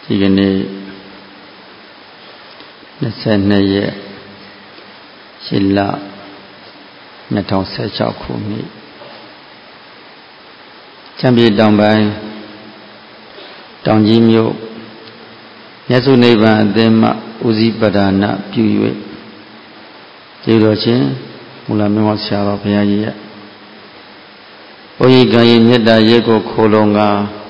ဒီကနေ့22ရက်ရှစ်လ2016ခုနှစ်ချမ်းပြည်တောင်ပိုင်းတောင်ကြီးမြို့မြတ်စွာနိဗ္ဗာန်အသင်းမှဦးစီးပဒါနပြု၍ကျေးတော်ချင်းမူလမြတ်ဆရာတော်ဘုရားကြီးရဲ့ဘုရားကံရဲ့မေတ္တာရဲ့ကိုခိုးလုံးက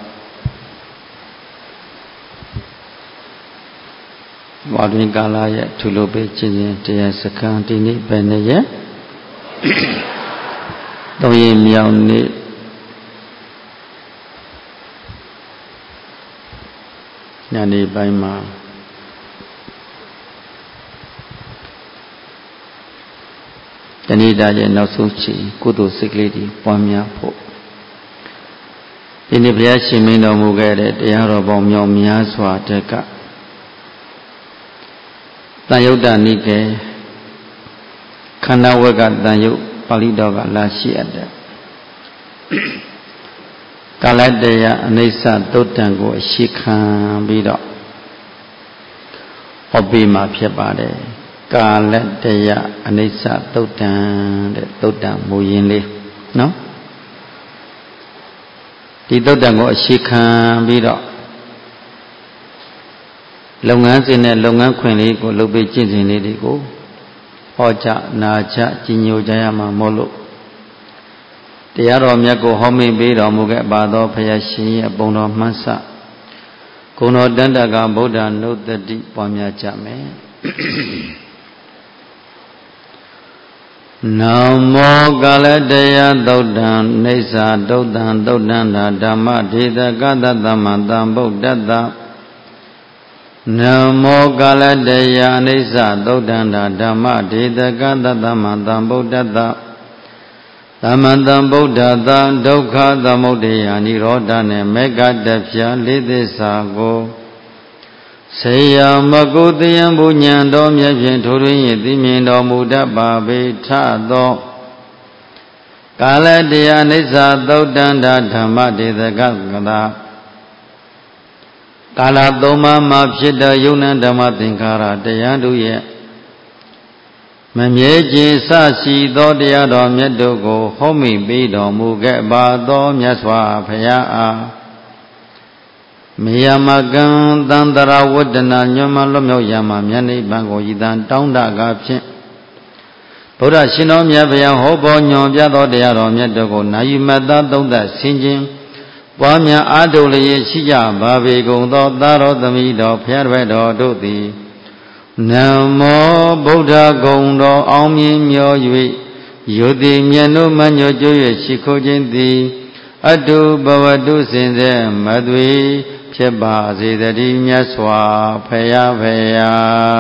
ဝါတွင်ကာလရဲ့ထူလို့ပဲခြင်းချင်းတရားစခန်းဒီနေ့ပဲနဲ့ရဲ့သုံးရမြောက်နေ့ညနေပိုင်းမှာတဏိတာရဲ့နောက်ဆုံးချိန်ကုသိုလ်စိတ်ကလေးတွေပွားများဖို့ဒီနေ့ဘုရားရှင်မင်းတော်မူခဲ့တဲ့တရားတော်ပေါင်းမြောက်များစွာတက်ကတန်ယုတ်တနိကေခန္ဓာဝက်ကတန်ယုတ်ပါဠိတော်ကလာရှိအပ်တဲ့ကာလတယအနိစ္စသုတ်တံကိုအရှိခံပြီးတော့ဟောပေးမှာဖြစ်ပါတယ်ကာလတယအနိစ္စသုတ်တံတဲ့သုတ်တံမူရင်းလေးနော်ဒီသုတ်တံကိုအရှိခံပြီးတော့လုပ်ငန်းစဉ်နဲ့လုပ်ငန်းခွင်လေးကိုလုပ်ပေးကျင့်စဉ်လေးတွေကိုဟောကြားနာကြားကြီးညိုကြရမှာမို့လို့တရားတော်မြတ်ကိုဟောမိန်ပေးတော်မူခဲ့ပါသောဘုရားရှင်ရဲ့ပုံတော်မှန်းဆဂုဏတော်တန်တကဗုဒ္ဓနုတ္တိပွားများကြမယ်နမောကာလတယသုတ်တံနေသာသုတ်တံသုတ်တံသာဓမ္မဒေသကတသမ္မတံဗုဒ္ဓတ္တနမောကာလတယအနိစ္စသုတ်တံသာဓမ္မဒေသကတသမ္မတံဗုဒ္ဓတ္တသမန္တံဗုဒ္ဓတံဒုက္ခသမုဒယနိရောဓနဲ့မေဃတဖြာလေးသစ္စာကိုဆေယမကုတယံဘုညံတော်မြတ်ဖြင့်ထိုတွင်၏သိမြင်တော်မူတတ်ပါပေထသောကာလတယအနိစ္စသုတ်တံဓမ္မဒေသကကတာကာလသုံးပါးမှာဖြစ်တဲ့ယုံနံဓမ္မသင်္ခါရတရားတို့ရဲ့မမြဲခြင်းစရှိသောတရားတော်မြတ်တို့ကိုဟောမိပေးတော်မူခဲ့ပါသောမြတ်စွာဘုရားအားမေယမကံသန္တရာဝတ္တနာညွတ်မှလွတ်မြောက်ရမှာမြတ်နိဗ္ဗာန်ကိုဤတန်တောင်းတကားဖြင့်ဗုဒ္ဓရှင်တော်မြတ်ဗျာဟောပေါ်ညွန်ပြသောတရားတော်မြတ်တို့ကိုနာယူမတ်သားသုံးသပ်ဆင်ခြင်ပွားများအားထုတ်လျက်ရှိကြပါပေကုန်သောသာတော်သမီးတော်ဖျားတော်တို့သည်နမောဗုဒ္ဓဂုံတော်အောင်မြင်မြော်၍ယုတိမြတ်တို့မညွတ်ကြွ၍ရှိခိုးခြင်းသည်အတုဘဝတုစင်စေမသွေဖြစ်ပါစေတည်းမြတ်စွာဘုရားဖေယာ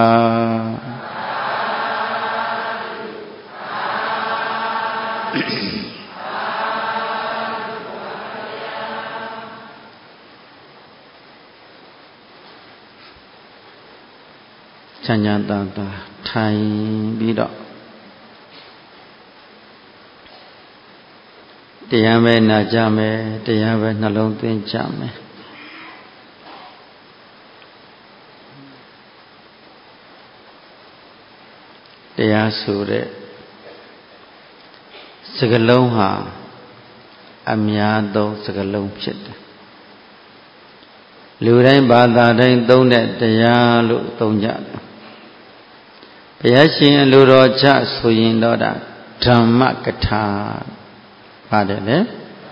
ချမ်းသာတာထိုင်ပြီးတော့တရားပဲနာကြမယ်တရားပဲနှလုံးသွင်းကြမယ်တရားဆိုတဲ့စကားလုံးဟာအများသောစကားလုံးဖြစ်တယ်လူတိုင်းဘာသာတိုင်းသုံးတဲ့တရားလို့သုံးကြတယ်ဘုရားရှင်အလိုတော်ချဆိုရင်တော့ဒါဓမ္မကထာပါတယ်လေ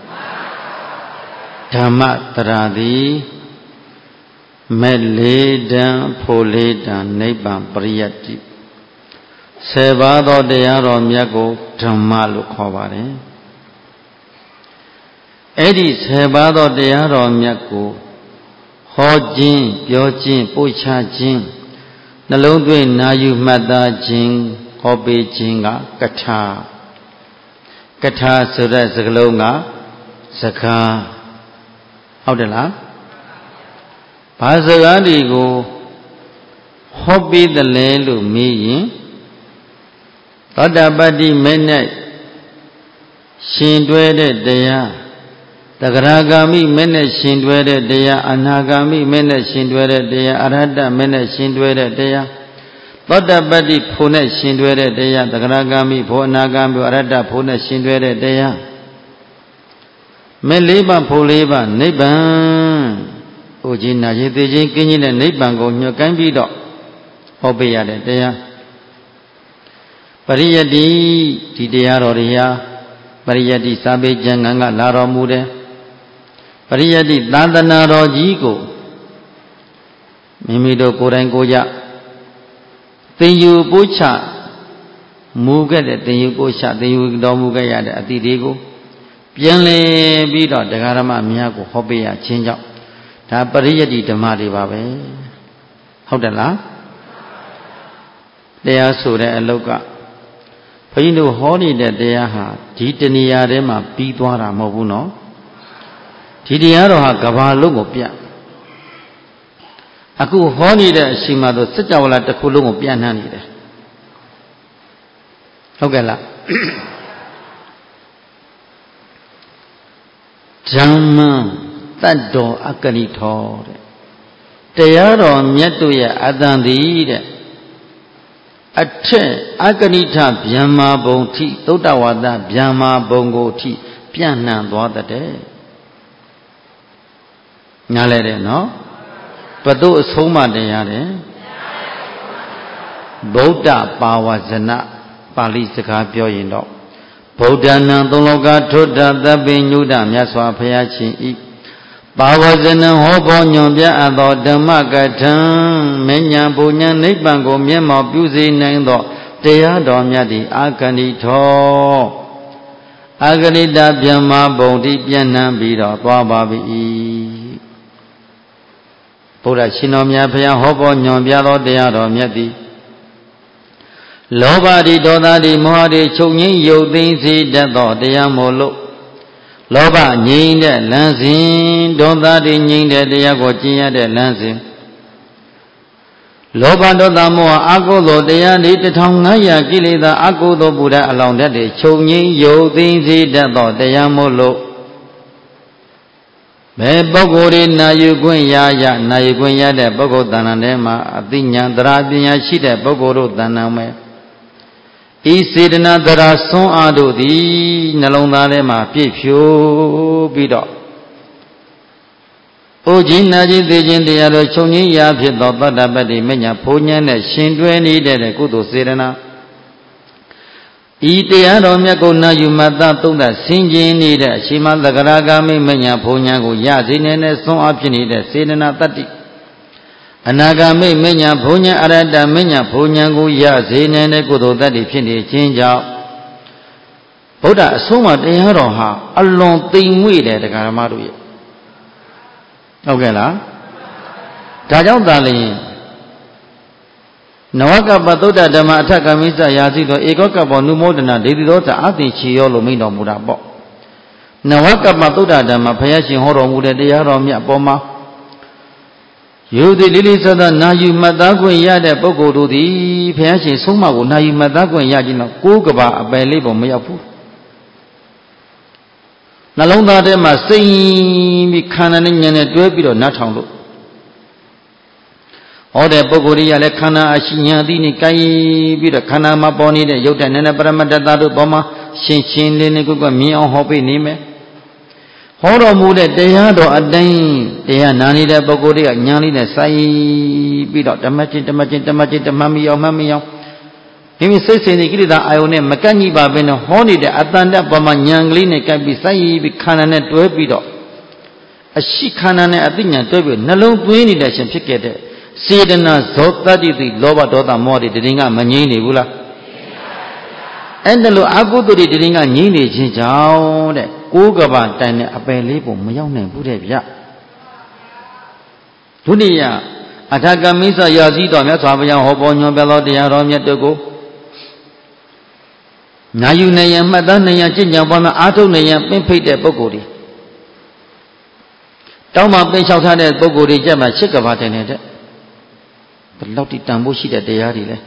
ဓမ္မတရာသည်မဲ့လေးတံဖို့လေးတံနိဗ္ဗာန်ပရိယတ္တိ10ပါးသောတရားတော်မြတ်ကိုဓမ္မလို့ခေါ်ပါတယ်အဲ့ဒီ10ပါးသောတရားတော်မြတ်ကိုဟောခြင်းပြောခြင်းပို့ချခြင်းနှလုံးသွင်းနာယူမှတ်သားခြင်းဟောပေးခြင်းကကထာကထာဆိုတဲ့စကားလုံးကစကားဟုတ်တယ်လားဘာစကားတွေကိုဟောပေးတယ်လဲလို့မေးရင်သောတာပတ္တိမေနဲ့ရှင်တွဲတဲ့တရား Takaragami mene shindwere deya, anagami mene shindwere deya, arhata mene shindwere deya, Tadabadi phone shindwere deya, Takaragami pho anagami arhata phone shindwere deya. Meleba phuleba nibbana Uji naji teji kinjine nibbana ko nyokain bido Hobeyade deya. Pariyati di deya roriya, Pariyati sabe janganga laro mude. Pariyati tadana roji ko Mimido korain koja Tenyu pocha Mugade tenyu pocha Tenyu do mugayade atidego Pianle bido Dagarama miyako hobeya chinjao Da pariyati dhamari babe Hodala Deya sure aloka Payinu honi de deya ha Jitaniya de ma pidwara mabu no Jidiyaro ha gabalo go pya Aku honi de shimado sajawala takulu go pya nani de Hogala Dhamma Taddo akanitho Teyaro myattu ya adandi de Athe akanitha Vyama bongthi Todawada Vyama bongo thi Pyanan dwadade Nyalere no Padu asoma deyare Buddha pawazana Pali saka pyoyin do Buddha nan toloka Thuddha Thabbe Nyuda Myaswa Phayachin I Pawazana hobo nyombya ado Dhamma kathan Menya punya nibban ko myemma pyuse nain do Teya do myati akanitho Akanita Vyama bongthi Pyanan bido Twa bi Buddha Shinomya Phaya hobo nyombya do Teya do myati Loba di doda di moha di chuknyin yuktin si dato Teya molo Loba nyin de lansin Doda di nyin de Teya ko chinya de lansin Loba doda moha akudo Teya di Tathaungaya kilita akudo Buddha along de chuknyin yuktin si dato Teya molo Be bogori na yukun ya na yukun ya de bogo tanande ma Atinya dara pinya shi de bogoro taname Isidana dara son ado di Nalong dale ma pipyo bido Uji naji dijin diyalo chungyi ya phito Tadabadi menya punya ne shindwe ni de kudo sidana Ite aro myako na yumata Tunda sinjin ni de Shima Takaragami menya punya ko ya zinene son apin ni de sidana tati Anagami menya punya arada menya punya ko ya zinene kudo tati phini chinjao Buddha asoma teyaro ha Alon tingwe de Takarama do ye Okay la Dajaw dali Nawakapa Buddha Dhamma Athakamisa Yasido Ekakapa Numodana Dedidota Ati Chiyolo Mido Buddha Bo Nawakapa Buddha Dhamma Phayachin Horo Mude Teyaro Mya Poma Yudi Lili Sada Nayu Madakun Yade Boko Dudi Phayachin Soma Ko Nayu Madakun Yajina Kukaba Abelibo Mayapu Nalonda de ma Sayin Kana Nyane Dwebido Natanglo Ode Bogori Yale Kana Ashinya Dini Kai Bida Kana Maponi de Yota Nana Paramatadu Boma Shin Lini Kuka Mia Hopi Nime Horo Mude Deyado Adain Deya Nani de Bogori Nyani de Sai Bida Tamachin Tamami Nimi Sese Nikida Ione Makani Babeno Honi de Atanda Bama Nyangli ne Kabi Sai Bikana Net Webido Ashikana ne Adinya Tobi Nalong Twini de Shempikede Sedana Zotadi the Loba Dota Mori Dinga Manini Gula and the Aguduri Dinga Nini Jinjao, Kugaba Tane Apelipo, Mayone Budevia Tunia Atagamisa Yazito, Mesavia, Hobonyo Bello, the Aromia Togo Nayunaya Madanaya Jinja, Atonaya, Pimpite Bogori Toma Pinchata Bogori Jama Chikavatane. Lauti tambo shi de deyari le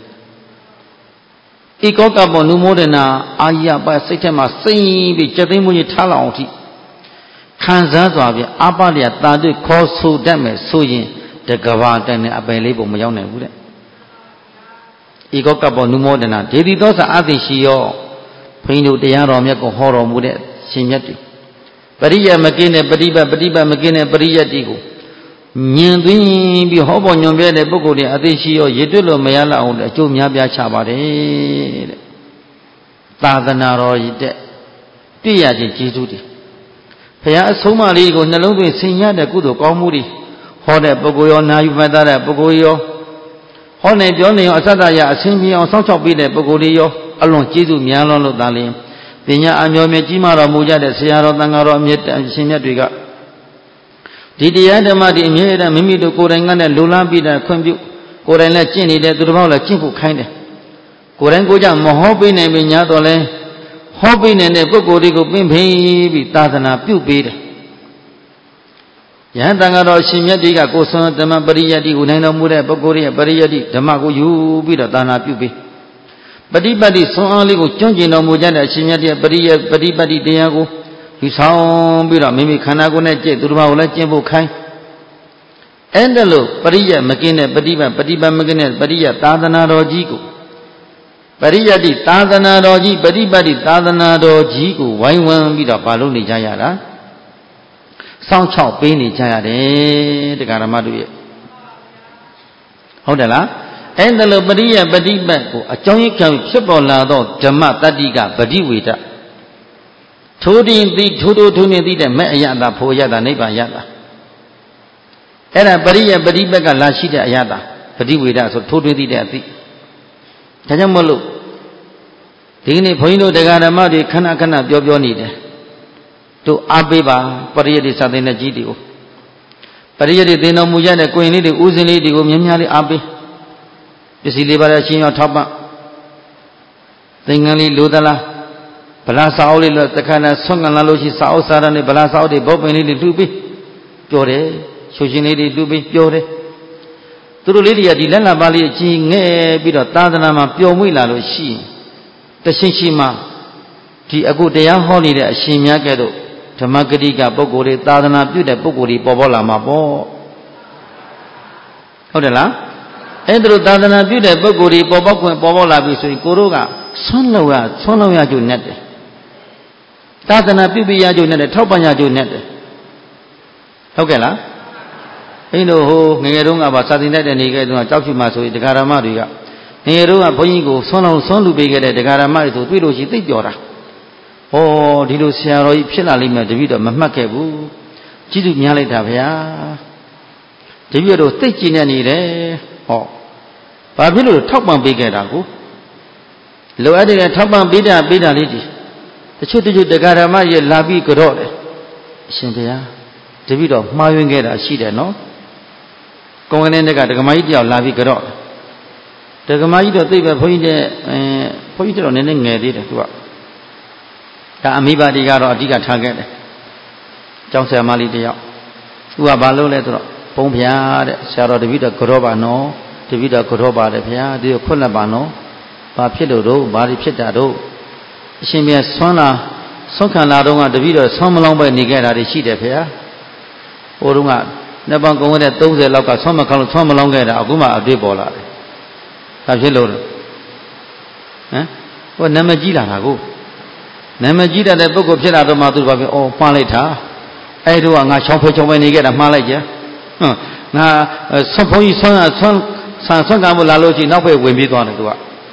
Ikoka bo numodena aya ba sitte ma sin bi chatin mu ni tha la aung thi ခံစားသွားပြီးအပလျာတာတွေ့ခေါ်ဆိုတတ်မယ်ဆိုရင်တကဘာတန်နဲ့အပယ်လေးပုံမရောက်နိုင်ဘူးတဲ့ဧကောကပ္ပနုမောဒနာဒေတိသောစာအသိရှိရောဘုန်းကြီးတို့တရားတော်မြတ်ကိုဟောတော်မူတဲ့ရှင်မြတ်တွေပရိယမကင်းတဲ့ပฏิပတ်မကင်းတဲ့ပရိယတ်တီကိုညင်သွင်းပြီးဟောပေါ်ညွန်ပြတဲ့ပုဂ္ဂိုလ်တွေအသိရှိရောရည်တွက်လို့မရလောက်အောင်အကျိုးများပြားချပါတယ်တဲ့သာသနာတော်ရည်တဲ့ပြည့်ရခြင်းကျေးဇူးတွေဘုရားအဆုံးအမလေးကိုနှလုံးသွင်းဆင်ရတဲ့ကုသိုလ်ကောင်းမှုတွေဟောတဲ့ပုဂ္ဂိုလ်ရောနာယူမှတ်သားတဲ့ပုဂ္ဂိုလ်ရောဟောနေပြောနေရောအစတ္တရအစဉ်ပြေအောင်စောင့်ရှောက်ပေးတဲ့ပုဂ္ဂိုလ်တွေရောအလွန်ကျေးဇူးများလွန်းလို့သာလျှင်ပညာအမျိုးမျိုးကြီးမားတော်မူကြတဲ့ဆရာတော်တန်ဃာတော်အမြတ်ရှင်မြတ်တွေကဒီတရားဓမ္မတွေအမြဲတမ်းမိမိတို့ကိုယ်တိုင်ကလည်းလူလားပြီးတဲ့ခွင့်ပြုကိုယ်တိုင်လည်းကျင့်နေတဲ့သူတစ်ပေါက်လည်းကျင့်ဖို့ခိုင်းတယ်ကိုယ်တိုင်ကိုယ်ကြောင့်မဟောပေးနိုင်မညာတော့လဲဟောပေးနေတဲ့ပုဂ္ဂိုလ်တွေကိုပင့်ဖိပြီးသာသနာပြုပေးတယ်ယဟန်တန်ဃာတော်ရှင်မြတ်တွေကကိုယ်ဆွမ်းဓမ္မပရိယတ်တိကိုနိုင်တော်မူတဲ့ပုဂ္ဂိုလ်ရဲ့ပရိယတ်တိဓမ္မကိုယူပြီးတော့သာသနာပြုပေးပฏิပတ်တိဆွမ်းအားလေးကိုကျွမ်းကျင်တော်မူကြတဲ့အရှင်မြတ်ရဲ့ပฏิပတ်တိတရားကိုယူဆောင်ပြီးတော့မိမိခန္ဓာကိုယ်နဲ့ကြည့်သူတစ်ပါးကိုလည်းကျင့်ဖို့ခိုင်းအဲ့ဒါလို့ပရိယတ်မကင်းတဲ့ပฏิပတ်မကင်းတဲ့ပရိယတ်သာသနာတော်ကြီးကိုပရိယတ်တိသာသနာတော်ကြီးပฏิပတ်တိသာသနာတော်ကြီးကိုဝိုင်းဝန်းပြီးတော့ပါလို့နေကြရတာစောင့်ချောက်ပေးနေကြရတယ်တရားဓမ္မတို့ရဲ့ဟုတ်တယ်လားအဲ့ဒါလို့ပရိယတ်ပฏิပတ်ကိုအကြောင်းရင်းခံဖြစ်ပေါ်လာသောဓမ္မတတ္တိကပฏิဝေဒထိုးတင်သိထိုးနေသိတဲ့မဲ့အယတာဖို့အယတာနိဗ္ဗာန်ယတာအဲ့ဒါပရိယတ်ပฏิပတ်ကလာရှိတဲ့အယတာပฏิဝေဒဆိုထိုးတင်သိတဲ့အသိဒါကြောင့်မလို့ဒီနေ့ဘုန်းကြီးတို့တရားဓမ္မတွေခဏခဏပြောနေတယ်တို့အားပေးပါပရိယတ်စာသင်တဲ့ကြီးတွေကိုပရိယတ်သင်တော်မူရတဲ့ကိုရင်လေးတွေဥစဉ်လေးတွေကိုမြများလေးအားပေးပစ္စည်းလေးပါတဲ့အချင်းရောထောက်ပံ့သင်္ကန်းလေးလိုသလားဗလာစာအုပ်လေးတခါနဲ့ဆွမ်းကန်လာလို့ရှိစာအုပ်စာရနဲ့ဗလာစာအုပ်တွေဘောပင်လေးတွေလှူပြီးပြောတယ်ချိုရှင်လေးတွေလှူပြီးပြောတယ်သူတို့လေးတွေကဒီလက်လာပါလေးအချင်းငဲ့ပြီးတော့သာသနာမှာပျော်မွေ့လာလို့ရှိရင်တရှင်းရှိမှဒီအခုတရားဟောနေတဲ့အရှင်များကဲ့သို့ဓမ္မဂတိကပုဂ္ဂိုလ်တွေသာသနာပြုတဲ့ပုဂ္ဂိုလ်တွေပေါ်လာမှာပေါ့ဟုတ်တယ်လားအဲ့ဒါလို့သာသနာပြုတဲ့ပုဂ္ဂိုလ်တွေပေါ်လာပြီဆိုရင်ကိုတို့ကဆွမ်းလုံးရကျုံနဲ့တယ်သာသနာပြုပြရကျုံနဲ့တယ်ထောက်ပံ့ရကျုံနဲ့တယ်ဟုတ်ကဲ့လားအဲ့လိုဟိုငယ်ငယ်တုန်းကပါစာသင်တတ်တဲ့နေခဲ့တုန်းကကြောက်ဖြူမှာဆိုရင်တရားဓမ္မတွေကငယ်ငယ်တုန်းကဘုန်းကြီးကိုဆွမ်းလူပေးခဲ့တဲ့တရားဓမ္မတွေဆိုတွေ့လို့ရှိသိပြောတာဟောဒီလိုဆရာတော်ကြီးဖြစ်လာလိမ့်မယ်တပည့်တော်မမှတ်ခဲ့ဘူးကြည့်သူများလိုက်တာဗျာတပည့်တော်သိကျင်နေနေတယ်ဟောဘာဖြစ်လို့ထောက်ပံ့ပေးခဲ့တာကိုလိုအပ်တဲ့ထောက်ပံ့ပေးတာလေးဒီတချို့တရားဓမ္မရဲ့လာပြီးကြော့တယ်အရှင်ဘုရားတပည့်တော်မှားယွင်းခဲ့တာရှိတယ်နော်ကောင်းကင်တဲ့ကဒကမကြီးတယောက်လာပြီးကြော့တယ်ဒကမကြီးတော့သိပဲဘုန်းကြီးတော့နည်းနည်းငယ်သေးတယ်သူကဒါအမိဘတွေကတော့အဓိကထားခဲ့တယ်ကျောင်းဆရာမလေးတယောက်သူကဘာလုပ်လဲဆိုတော့ဘုန်းဗျာတဲ့ဆရာတော်တပည့်တော်ကြော့ပါနော်တပည့်တော်ကြော့ပါတယ်ဗျာဒီကိုခွတ်လက်ပါနော်ဘာဖြစ်လို့တော့ဘာတွေဖြစ်တာတော့အရှင်မြတ်ဆွမ်းခံလာတော့ကတပည့်တော်ဆွမ်းမလောင်းပဲနေခဲ့တာတွေရှိတယ်ဗျာဟိုတုန်းကနှစ်ပေါင်းကုန်တဲ့30လောက်ကဆွမ်းမလောင်းခဲ့တာအခုမှအတွေ့ပေါ်လာတယ်ဘာဖြစ်လို့လဲဟမ်ဟိုနာမည်ကြီးလာတာကိုနာမည်ကြီးတဲ့ပုဂ္ဂိုလ်ဖြစ်လာတော့မှသူဘာဖြစ်ဩမှားလိုက်တာအဲ့တို့ကငါချောင်းဖဲနေခဲ့တာမှားလိုက်ကြငါဆွမ်းဘုန်းကြီးဆွမ်းကံမလာလို့ရှိရင်နောက်ဖက်ဝင်ပြေးသွားတယ်သူက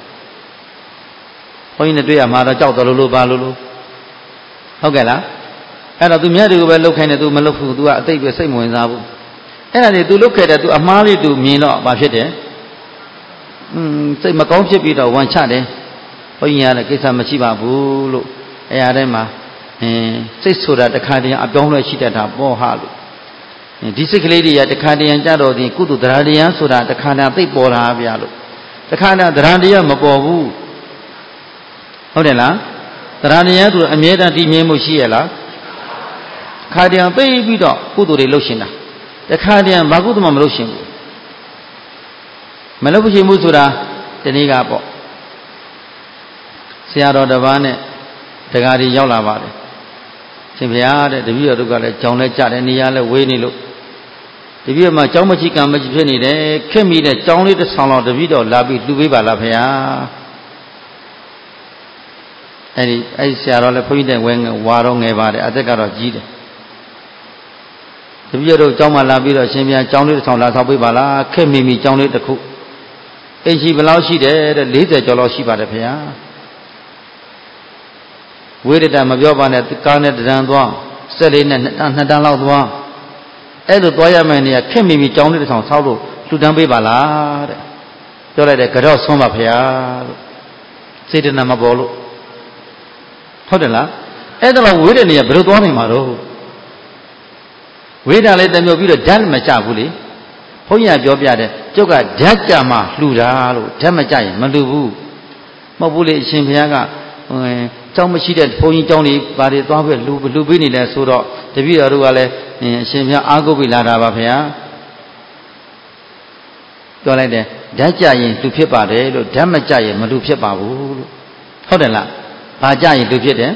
ဘုန်းကြီးနဲ့တွေ့ရမှာတော့ကြောက်တော်လို့ဘာလို့ဟုတ်ကဲ့လားအဲ့တော့သူမြတ်တွေကိုပဲလှုပ်ခိုင်းတယ်သူမလှုပ်ဘူးသူကအသိပဲစိတ်မဝင်စားဘူးအဲ့ဒါလေသူလှုပ်ခဲ့တယ်သူအမှားလေးသူမြင်တော့ဘာဖြစ်တယ်စိတ်မကောင်းဖြစ်ပြီးတော့ဝန်ချတယ်ဘုန်းကြီးကလည်းကိစ္စမရှိပါဘူးလို့အဲ့အားထဲမှာစိတ်ဆိုတာတခါတည်းအပြောင်းလဲရှိတတ်တာပေါ့ဟာလို့ဒီစိတ်ကလေးတွေကတခါတည်းကြတော့ဒီကုသိုလ်တရားတရားဆိုတာတခါတည်းသိပေါ်လာဗျာလို့တခါတည်းတရားတရားမပေါ်ဘူးဟုတ်တယ်လားတရားတရားဆိုအမြဲတမ်းတည်မြဲမှုရှိရလားခါတည်းသိပြီးတော့ကုသိုလ်တွေလုပ်ရှင်တာတခါတည်းဘာကုသိုလ်မှမလုပ်ရှင်ဘူးမလုပ်ရှင်ဘူးဆိုတာဒီနေ့ကပေါ့ဆရာတော်တစ်ပါးနဲ့တရားတွေရောက်လာပါတယ်ရှင်ဘုရားတဲ့တပည့်တော်တို့ကလည်းကြောင်လဲကြတယ်နေရာလဲဝေးနေလို့တပည့်တော်မှာကြောင်မကြီးကံမကြီးဖြစ်နေတယ်ခက်မိတဲ့ကြောင်လေးတစ်ဆောင်လောက်တပည့်တော်လာပြီးလှူပေးပါလားဘုရားအဲ့ဆရာတော်လည်းဘုန်းကြီးတဲ့ဝါတော့ငယ်ပါတယ်အသက်ကတော့ကြီးတယ်တပည့်တော်ကြောင်မှလာပြီးတော့ရှင်ဘုရားကြောင်လေးတစ်ဆောင်လာဆောက်ပေးပါလားခက်မိကြောင်လေးတစ်ခုအိမ်ရှိဘယ်လောက်ရှိတယ်တဲ့40ကျော်လောက်ရှိပါတယ်ဘုရားဝိရဒမပြောပါနဲ့ကားနဲ့တရံသွားဆက်လေးနဲ့2တန်းလောက်သွားအဲ့လိုသွားရမယ်နေရာခက်မိကြောင်းလေးတစ်ဆောင်ဆောက်လို့လှူဒန်းပေးပါလားတဲ့ပြောလိုက်တယ်ကြော့ဆွမ်းပါဖရာလို့စေတနာမပေါ်လို့ဟုတ်တယ်လားအဲ့ဒါတော့ဝိရဒနေရာဘယ်လိုသွားနိုင်မှာတော့ဝိရဒလေးတမျိုးပြီးတော့ဓာတ်မကြဘူးလေဘုန်းကြီးကပြောပြတယ်ကျုပ်ကဓာတ်ကြမှာလှူတာလို့ဓာတ်မကြရင်မလှူဘူးမဟုတ်ဘူးလေအရှင်ဘုရားကကျောင်းမရှိတဲ့ဘုန်းကြီးကျောင်းတွေဘာတွေသွားပြီးလူပေးနေလဲဆိုတော့တပည့်တော်တို့ကလည်းအရှင်ဘုရားအားကိုးပြီးလာတာပါဗျာပြောလိုက်တယ်ဓာတ်ကြရင်လူဖြစ်ပါတယ်လို့ဓာတ်မကြရင်မလူဖြစ်ပါဘူးလို့ဟုတ်တယ်လားဘာကြရင်လူဖြစ်တယ်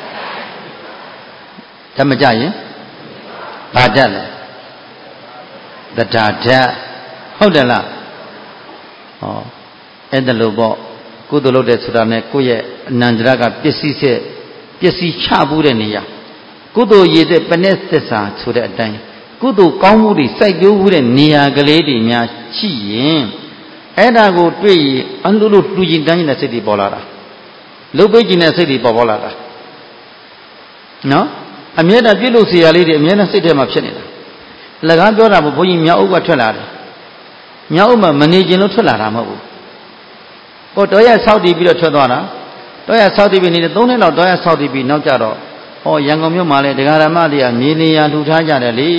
ဓာတ်မကြရင်ဘာဓာတ်လဲသတ္တာဓာတ်ဟုတ်တယ်လားဟောအဲ့ဒါလို့ပေါ့ကုသိုလ်လုပ်တဲ့ဆိုတာနဲ့ကိုယ့်ရဲ့အနန္တရကပစ္စည်းချဘူးတဲ့နေရာကုသိုလ်ရည်တဲ့ပနဲ့သစ္စာဆိုတဲ့အတိုင်းကုသိုလ်ကောင်းမှုတွေစိုက်ပျိုးမှုတဲ့နေရာကလေးတွေများရှိရင်အဲ့ဒါကိုတွေ့ရင်အလိုလိုလှူကျင်တန်းကျင်တဲ့စိတ်တွေပေါ်လာတာလုပ်ပေးကျင်တဲ့စိတ်တွေပေါ်လာတာနော်အမြဲတမ်းပြုလို့เสียရလေးတွေအမြဲတမ်းစိတ်ထဲမှာဖြစ်နေတာလကားပြောတာဘုန်းကြီးမြောက်ဥကထွက်လာတယ်မြောက်ဥမှာမနေကျင်လို့ထွက်လာတာမဟုတ်ဘူးဟိုတော့ရဆောက်တည်ပြီးတော့ထွက်သွားတာတော့ရဆောက်တည်ပြီးနေတယ်3နှစ်လောက်တော့ရဆောက်တည်ပြီးနောက်ကြတော့ဟောရန်ကုန်မြို့မှာလည်းဒကာရမတွေကမြေနေရလှူထားကြတယ်လေ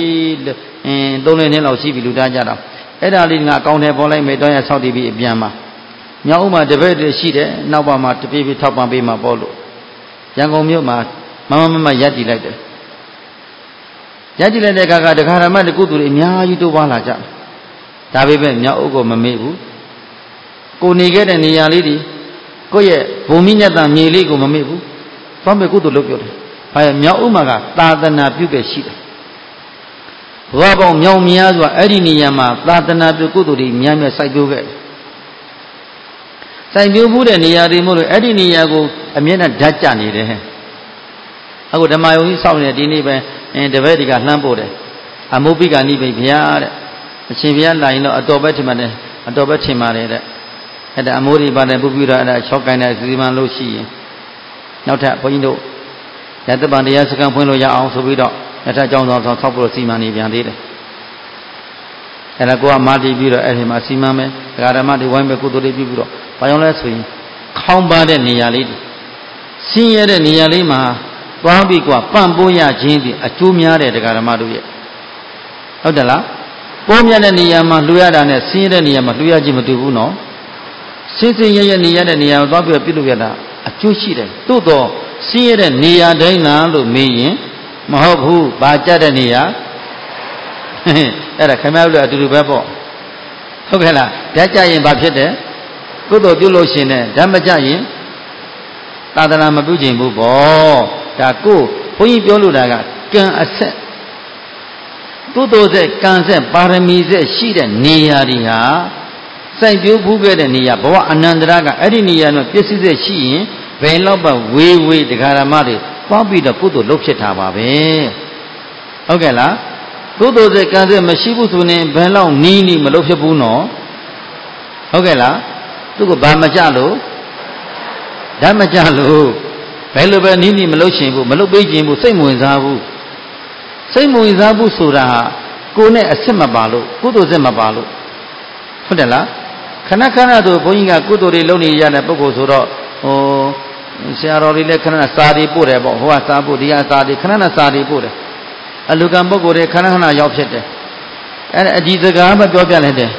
3နှစ်လောက်ရှိပြီလှူထားကြတာအဲ့ဒါလေးကအကောင့်ထဲပေါ်လိုက်မယ်တော့ရဆောက်တည်ပြီးအပြန်မှာမြောက်ဥမှာတပည့်တွေရှိတယ်နောက်ပါမှာတပြေးပြေးထောက်ပံ့ပေးမှာပေါ့လို့ရန်ကုန်မြို့မှာမရက်တည်လိုက်တယ်ရက်တည်လိုက်တဲ့အခါကဒကာရမတကုသူတွေအများကြီးတိုးပွားလာကြဒါပေမဲ့မြောက်ဥကိုမမေ့ဘူးကိုနေခဲ့တဲ့နေရာလေးတွေကိုယ့်ရဲ့ဘုံမိညတ်တမြေလေးကိုမမေ့ဘူး။သွားမယ်ကုသိုလ်လုပ်ပြောတယ်။ဘာလဲမြောက်ဥမှာကသာသနာပြုခဲ့ရှိတယ်။ဘဝပေါင်းမြောင်များစွာအဲ့ဒီနေရာမှာသာသနာပြုကုသိုလ်တွေများများစိုက်ပျိုးခဲ့တယ်။စိုက်ပျိုးမှုတဲ့နေရာတွေမို့လို့အဲ့ဒီနေရာကိုအမြဲတမ်းဓာတ်ကြနေတယ်။အခုဓမ္မယုံကြီးစောင့်နေတဲ့ဒီနေ့ပဲတပည့်တွေကလှမ်းပို့တယ်။အမုပိကနိဗ္ဗိဘုရားတဲ့အရှင်ဘုရားလာရင်တော့အတော်ပဲထင်ပါတယ်အတော်ပဲထင်ပါတယ်တဲ့အဲ့ဒါအမိုးတွေပါတယ်ပုပြီးတော့အဲ့ဒါ6ကိုင်းတဲ့စီမံလို့ရှိရင်နောက်ထပ်ဘုန်းကြီးတို့ရတ္တပံတရားစခန်းဖွင့်လို့ရအောင်ဆိုပြီးတော့နောက်ထပ်အကြောင်းဆောင်ဆောက်ဖို့စီမံနေပြန်သေးတယ်အဲ့ဒါကိုကမာတီပြီးတော့အဲ့ဒီမှာစီမံမယ်ဒကာဓမ္မတွေဝိုင်းပဲကုသိုလ်တွေပြုပြီးတော့ဘာကြောင့်လဲဆိုရင်ခေါင်းပါတဲ့နေရာလေးဆင်းရဲတဲ့နေရာလေးမှာသွားပြီးကွာပန့်ပိုးရခြင်းဒီအကျိုးများတဲ့ဒကာဓမ္မတို့ရဲ့ဟုတ်တယ်လားပိုးမြတ်တဲ့နေရာမှာလှူရတာနဲ့ဆင်းရဲတဲ့နေရာမှာလှူရခြင်းမတူဘူးနော်ဆင်းရဲနေရတဲ့နေရာကိုသွားပြီးပြုလုပ်ရတာအကျိုးရှိတယ်သို့တော့ဆင်းရဲတဲ့နေရာတိုင်းလားလို့မေးရင်မဟုတ်ဘူးဘာကြတဲ့နေရာအဲ့ဒါခင်ဗျားတို့အတူတူပဲပေါ့ဟုတ်ကဲ့လားဓာတ်ကြရင်ဘာဖြစ်တယ်ကုသိုလ်ပြုလို့ရှင်တယ်ဓာတ်မကြရင်သာသနာမပြုခြင်းဘူးပေါ့ဒါကိုဘုန်းကြီးပြောလို့တာကကံအဆက်ကုသိုလ်ဆက်ကံဆက်ပါရမီဆက်ရှိတဲ့နေရာတွေဟာစိုက်ပျိုးဖူးခဲ့တဲ့နေရာဘဝအနန္တရကအဲ့ဒီနေရာမှာပြည့်စည်ဆက်ရှိရင်ဘယ်တော့မှဝေးဒကာရမတွေပေါင်းပြီးတော့ကုသိုလ်လုပ်ဖြစ်တာပါပဲဟုတ်ကဲ့လားကုသိုလ်ဆက်ကံဆက်မရှိဘူးဆိုရင်ဘယ်တော့နီးမလုပ်ဖြစ်ဘူးနော်ဟုတ်ကဲ့လားသူကဘာမကြလို့ဓာတ်မကြလို့ဘယ်လိုပဲနီးမလုပ်ရှင်ဘူးမလုပ်ပေးခြင်းဘူးစိတ်မဝင်စားဘူးစိတ်မဝင်စားဘူးဆိုတာဟာကိုယ်နဲ့အစစ်မပါလို့ကုသိုလ်စစ်မပါလို့ဟုတ်တယ်လားခဏခဏဆိုဘုန်းကြီးကကုသိုလ်တွေလုပ်နေရတဲ့ပုဂ္ဂိုလ်ဆိုတော့ဆရာတော်တွေလည်းခဏစာတွေပို့တယ်ပေါ့ဟိုကစာပို့ဒီကစာတွေခဏစာတွေပို့တယ်အလူကံပုဂ္ဂိုလ်တွေခဏရောက်ဖြစ်တယ်အဲ့အဒီစကားမပြောပြလိုက်တယ်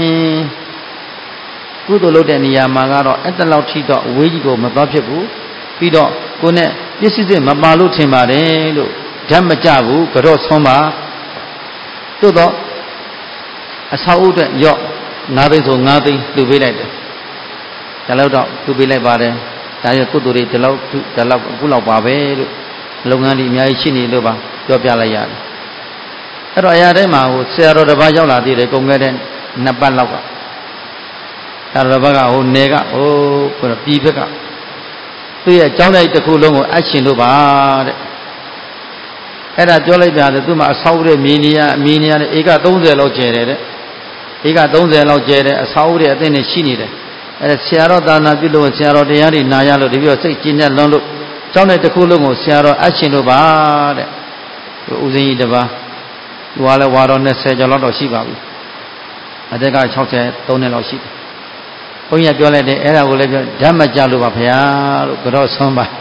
ကုသိုလ်လုပ်တဲ့နေရာမှာကတော့အဲ့တလောက်ထိတော့အဝေးကြီးကိုမသွားဖြစ်ဘူးပြီးတော့ကိုယ်နဲ့ပြည့်စည်စစ်မပါလို့ထင်ပါတယ်လို့ဓာတ်မကြဘူးကြော့ဆုံးပါသို့တော့အဆောက်အဦအတွက်ရော့9သိန်းဆို9သိန်းလှူပေးလိုက်တယ်ဒါလောက်တော့လှူပေးလိုက်ပါတယ်ဒါရကုသိုလ်တွေဒီလောက်အခုလောက်ပါပဲလို့လုပ်ငန်းတွေအများကြီးရှိနေလို့ပါပြောပြလိုက်ရတယ်အဲ့တော့အရာတိုင်းမှာဟိုဆရာတော်တစ်ပါးရောက်လာသေးတယ်ကုန်ခဲ့တဲ့နှစ်ပတ်လောက်ကဆရာတော်တစ်ပါးကဟိုနယ်ကဟိုပြည်ဘက်ကသူ့ရဲ့ကျောင်းလိုက်တစ်ခုလုံးကိုအပ်ရှင်လို့ပါတဲ့အဲ့ဒါပြောလိုက်ပြတယ်သူ့မှာအဆောက်အဦတွေမြေနေရနဲ့ဧက30လောက်ကျယ်တယ်တဲ့ဧက30လောက်ကျယ်တယ်အဆောက်အဦတွေအသင်းတွေရှိနေတယ်အဲ့ဒါဆရာတော်သာနာပြုလို့ဆရာတော်တရားတွေနာရလို့တပည့်တော်စိတ်ကျဉ်းတဲ့လွန်လို့ကျောင်းလိုက်တစ်ခုလုံးကိုဆရာတော်အပ်ရှင်လို့ပါတဲ့ဦးဇင်းကြီးတစ်ပါးသူကလည်းဝါတော်20ကျော်လောက်တော့ရှိပါပြီအသက်က63နှစ်လောက်ရှိတယ်ဘုန်းကြီးကပြောလိုက်တယ်အဲ့ဒါကိုလည်းပြောဓမ္မကြလို့ပါဗျာလို့ကတော့ဆုံးပါ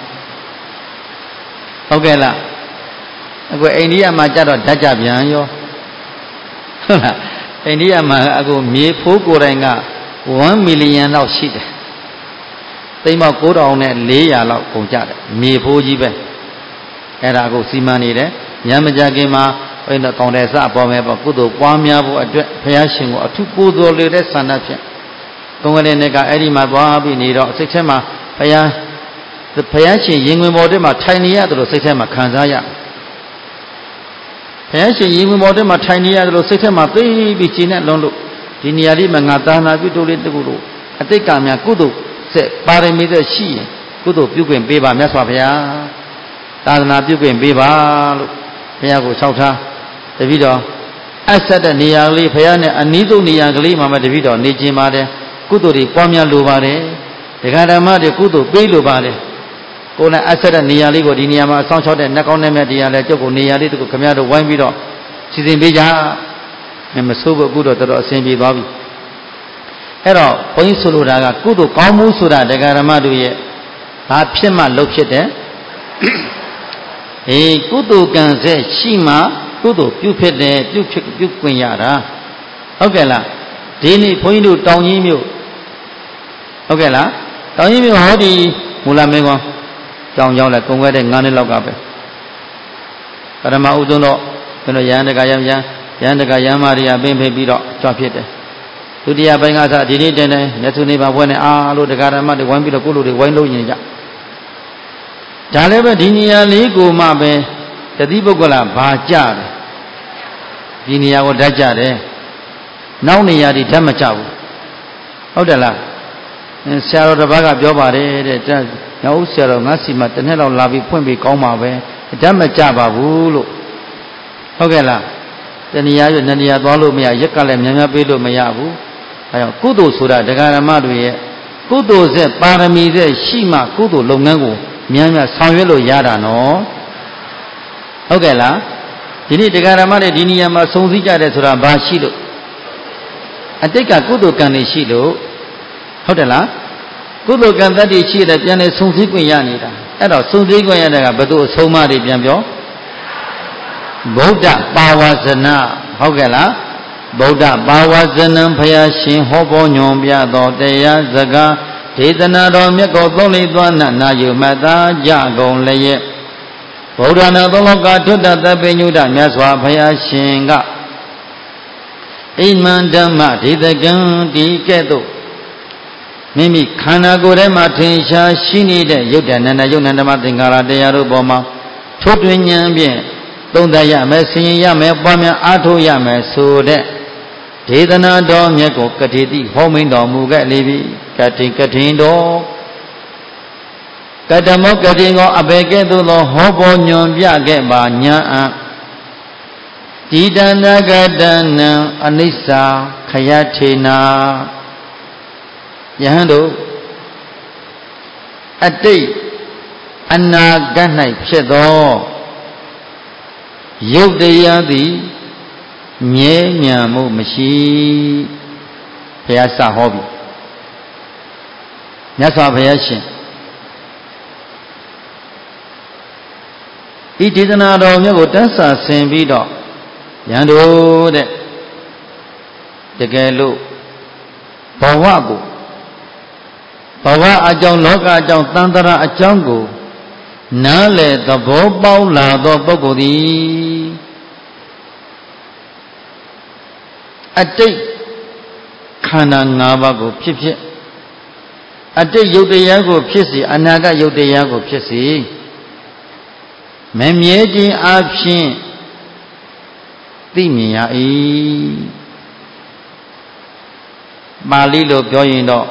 ဟုတ်ကဲ့လားအခုအိန္ဒိယမှာကြတော့ဓာတ်ကြပြန်ရောဟုတ်လားအိန္ဒိယမှာအခုမြေဖိုးကိုယ်တိုင်က1 million လောက်ရှိတယ်သိန်းပေါင်း9400လောက်ကုန်ကြတယ်မြေဖိုးကြီးပဲအဲ့ဒါကိုစီမံနေတယ်ညမကြခင်မှာဘယ်တော့ကောင်းတဲ့စပေါ်မယ်ပေါ့ကုသိုလ်ပွားများဖို့အတွက်ဘုရားရှင်ကိုအထူးပူဇော်လေတဲ့ဆန္ဒဖြင့်ကုံကလေးနဲ့ကအဲ့ဒီမှာသွားပြီးနေတော့စိတ်ထဲမှာဘုရားရှင်ရင်ဝင်ပေါ်ထဲမှာထိုင်နေရတယ်လို့စိတ်ထဲမှာခံစားရဘုရားရှင်ရင်ဝင်ပေါ်ထဲမှာထိုင်နေရတယ်လို့စိတ်ထဲမှာသိပြီးကျဉ်းနဲ့လွန်လို့ဒီနေရာလေးမှာငါသာနာပြုတိုးလေးတကူလို့အတိတ်ကများကုသိုလ်ဆက်ပါရမီသက်ရှိရင်ကုသိုလ်ပြုခွင့်ပေးပါမြတ်စွာဘုရားသာသနာပြုခွင့်ပေးပါလို့ဘုရားကိုလျှောက်ထားတပည့်တော်အဆက်တဲ့နေရာကလေးဘုရားနဲ့အနီးဆုံးနေရာကလေးမှာမှတပည့်တော်နေကျင်ပါတယ်ကုသိုလ်တွေပွားများလိုပါတယ်ဒကာဓမ္မတွေကုသိုလ်ပေးလိုပါတယ်ကိုယ်နဲ့အဆက်တဲ့နေရာလေးကိုဒီနေရာမှာအဆောင်ချောက်တဲ့နှက်ကောင်းနဲ့မြတ်တရားလဲကျုပ်ကိုနေရာလေးတခုခမရတို့ဝိုင်းပြီးတော့စီစဉ်ပေးကြမဆိုးဖို့အခုတော့တော်တော်အဆင်ပြေသွားပြီအဲ့တော့ဘုန်းကြီးဆိုလိုတာကကုသိုလ်ကောင်းမှုဆိုတာဒကာဓမ္မတို့ရဲ့ဘာဖြစ်မှလုပ်ဖြစ်တယ်ကုသိုလ်ကံဆက်ရှိမှကုသိုလ်ပြုဖြစ်တယ်ပြုခွင့်ရတာဟုတ်ကဲ့လားဒီနေ့ဘုန်းကြီးတို့တောင်ကြီးမြို့ဟုတ်ကဲ့လားတောင်ကြီးမြို့ဟောဒီမူလမင်းကောကြောင်လဲကုန်ခဲ့တဲ့9နှစ်လောက်ကပဲပထမဦးဆုံးတော့ကျွန်တော်ရဟန်းတကာရဟန်းတကာရဟန်းမာရိယာပင်ဖိပြီးတော့ကြွဖြစ်တယ်ဒုတိယပိုင်းကစဒီနေ့တင်တယ်လက်စုနေပါဘွဲနဲ့အားလို့တကာဓမ္မတွေဝိုင်းပြီးတော့ကိုလိုတွေဝိုင်းလို့ရင်ကြဒါလည်းပဲဒီနေရာလေးကိုမှပဲတတိပုဂ္ဂလဘာကြတယ်ဒီနေရာကိုဓာတ်ကြတယ်နောက်နေရာတွေဓာတ်မကြဘူးဟုတ်တယ်လားဆရာတော်တစ်ပါးကပြောပါတယ်တဲ့နောက်ဦးဆရာတော်ငါစီမှာတစ်နှစ်လောက်လာပြီးဖွင့်ပြီးကောင်းပါပဲဓာတ်မကြပါဘူးလို့ဟုတ်ကဲ့လားတဏှာရွနှစ်နေရာသွားလို့မရရက်ကလည်းများများပေးလို့မရဘူးအဲကြောင့်ကုသိုလ်ဆိုတာဒကာဓမ္မတွေရဲ့ကုသိုလ်ဆက်ပါရမီဆက်ရှိမှကုသိုလ်လုပ်ငန်းကိုများများဆောင်ရွက်လို့ရတာနော်ဟုတ်ကဲ့လားဒီနေ့ဒကာဓမ္မတွေဒီနေရာမှာစုံစည်းကြတယ်ဆိုတာဘာရှိလို့အတိတ်ကကုသိုလ်ကံတွေရှိလို့ဟုတ်တယ်လားကုသိုလ်ကံတတ္တိရှိတဲ့ပြန်လေစုံစည်းခွင့်ရနေတာအဲ့တော့စုံစည်းခွင့်ရတဲ့ကဘယ်သူအဆုံးအမတွေပြန်ပြောဗုဒ္ဓပါဝဇနာဟုတ်ကဲ့လားဗုဒ္ဓပါဝဇနံဘုရားရှင်ဟောပေါ်ညွန်ပြတော်တရားစကားဒေသနာတော်မြတ်ကိုသုံးလိသွားနာယူမှတ်သားကြကုန်လျက်ဗုဒ္ဓနာသုံးလောကထွတ်တသဗ္ဗညုတမြတ်စွာဘုရားရှင်ကအိမံဓမ္မဒေသကံဒီကဲ့သို့မိမိခန္ဓာကိုယ်ထဲမှာထင်ရှားရှိနေတဲ့ယုတ်တဏ္ဍယုတ်နန္ဓမသင်္ကာရတရားတို့ပေါ်မှာထိုးတွင်ဉာဏ်ဖြင့်သုံးသပ်ရမယ်ဆင်ញင်ရမယ်ပွားများအားထုတ်ရမယ်ဆိုတဲ့ဒေသနာတော်မြတ်ကိုကတိတိဟောမိန်တော်မူခဲ့လေပြီကတိန်တော်ကတမောကတိန်ကိုအဘယ်ကဲ့သို့သောဟောပေါ်ညွန်ပြခဲ့ပါညာအဒီတန္တကတနံအနိစ္စခယထေနာယဟန်တို့အတိတ်အနာဂတ်၌ဖြစ်သောယုတ်တရားသည်မြဲမြံမှုမရှိဘုရားစဟောပြီမြတ်စွာဘုရားရှင်ဤဒေသနာတော်မြတ်ကိုတန်းစာဆင်ပြီးတော့ယဟန်တို့တဲ့တကယ်လို့ဘဝကိုဘဝအကြောင်းလောကအကြောင်းသံတရာအကြောင်းကိုနားလေသဘောပေါက်လာသောပုဂ္ဂိုလ်သည်အတိတ်ခန္ဓာ၅ပါးကိုဖြစ်ဖြစ်အတိတ်ယုတ်တရားကိုဖြစ်စီအနာဂတ်ယုတ်တရားကိုဖြစ်စီမမြဲခြင်းအပြင်သိမြင်ရ၏ပါဠိလိုပြောရင်တော့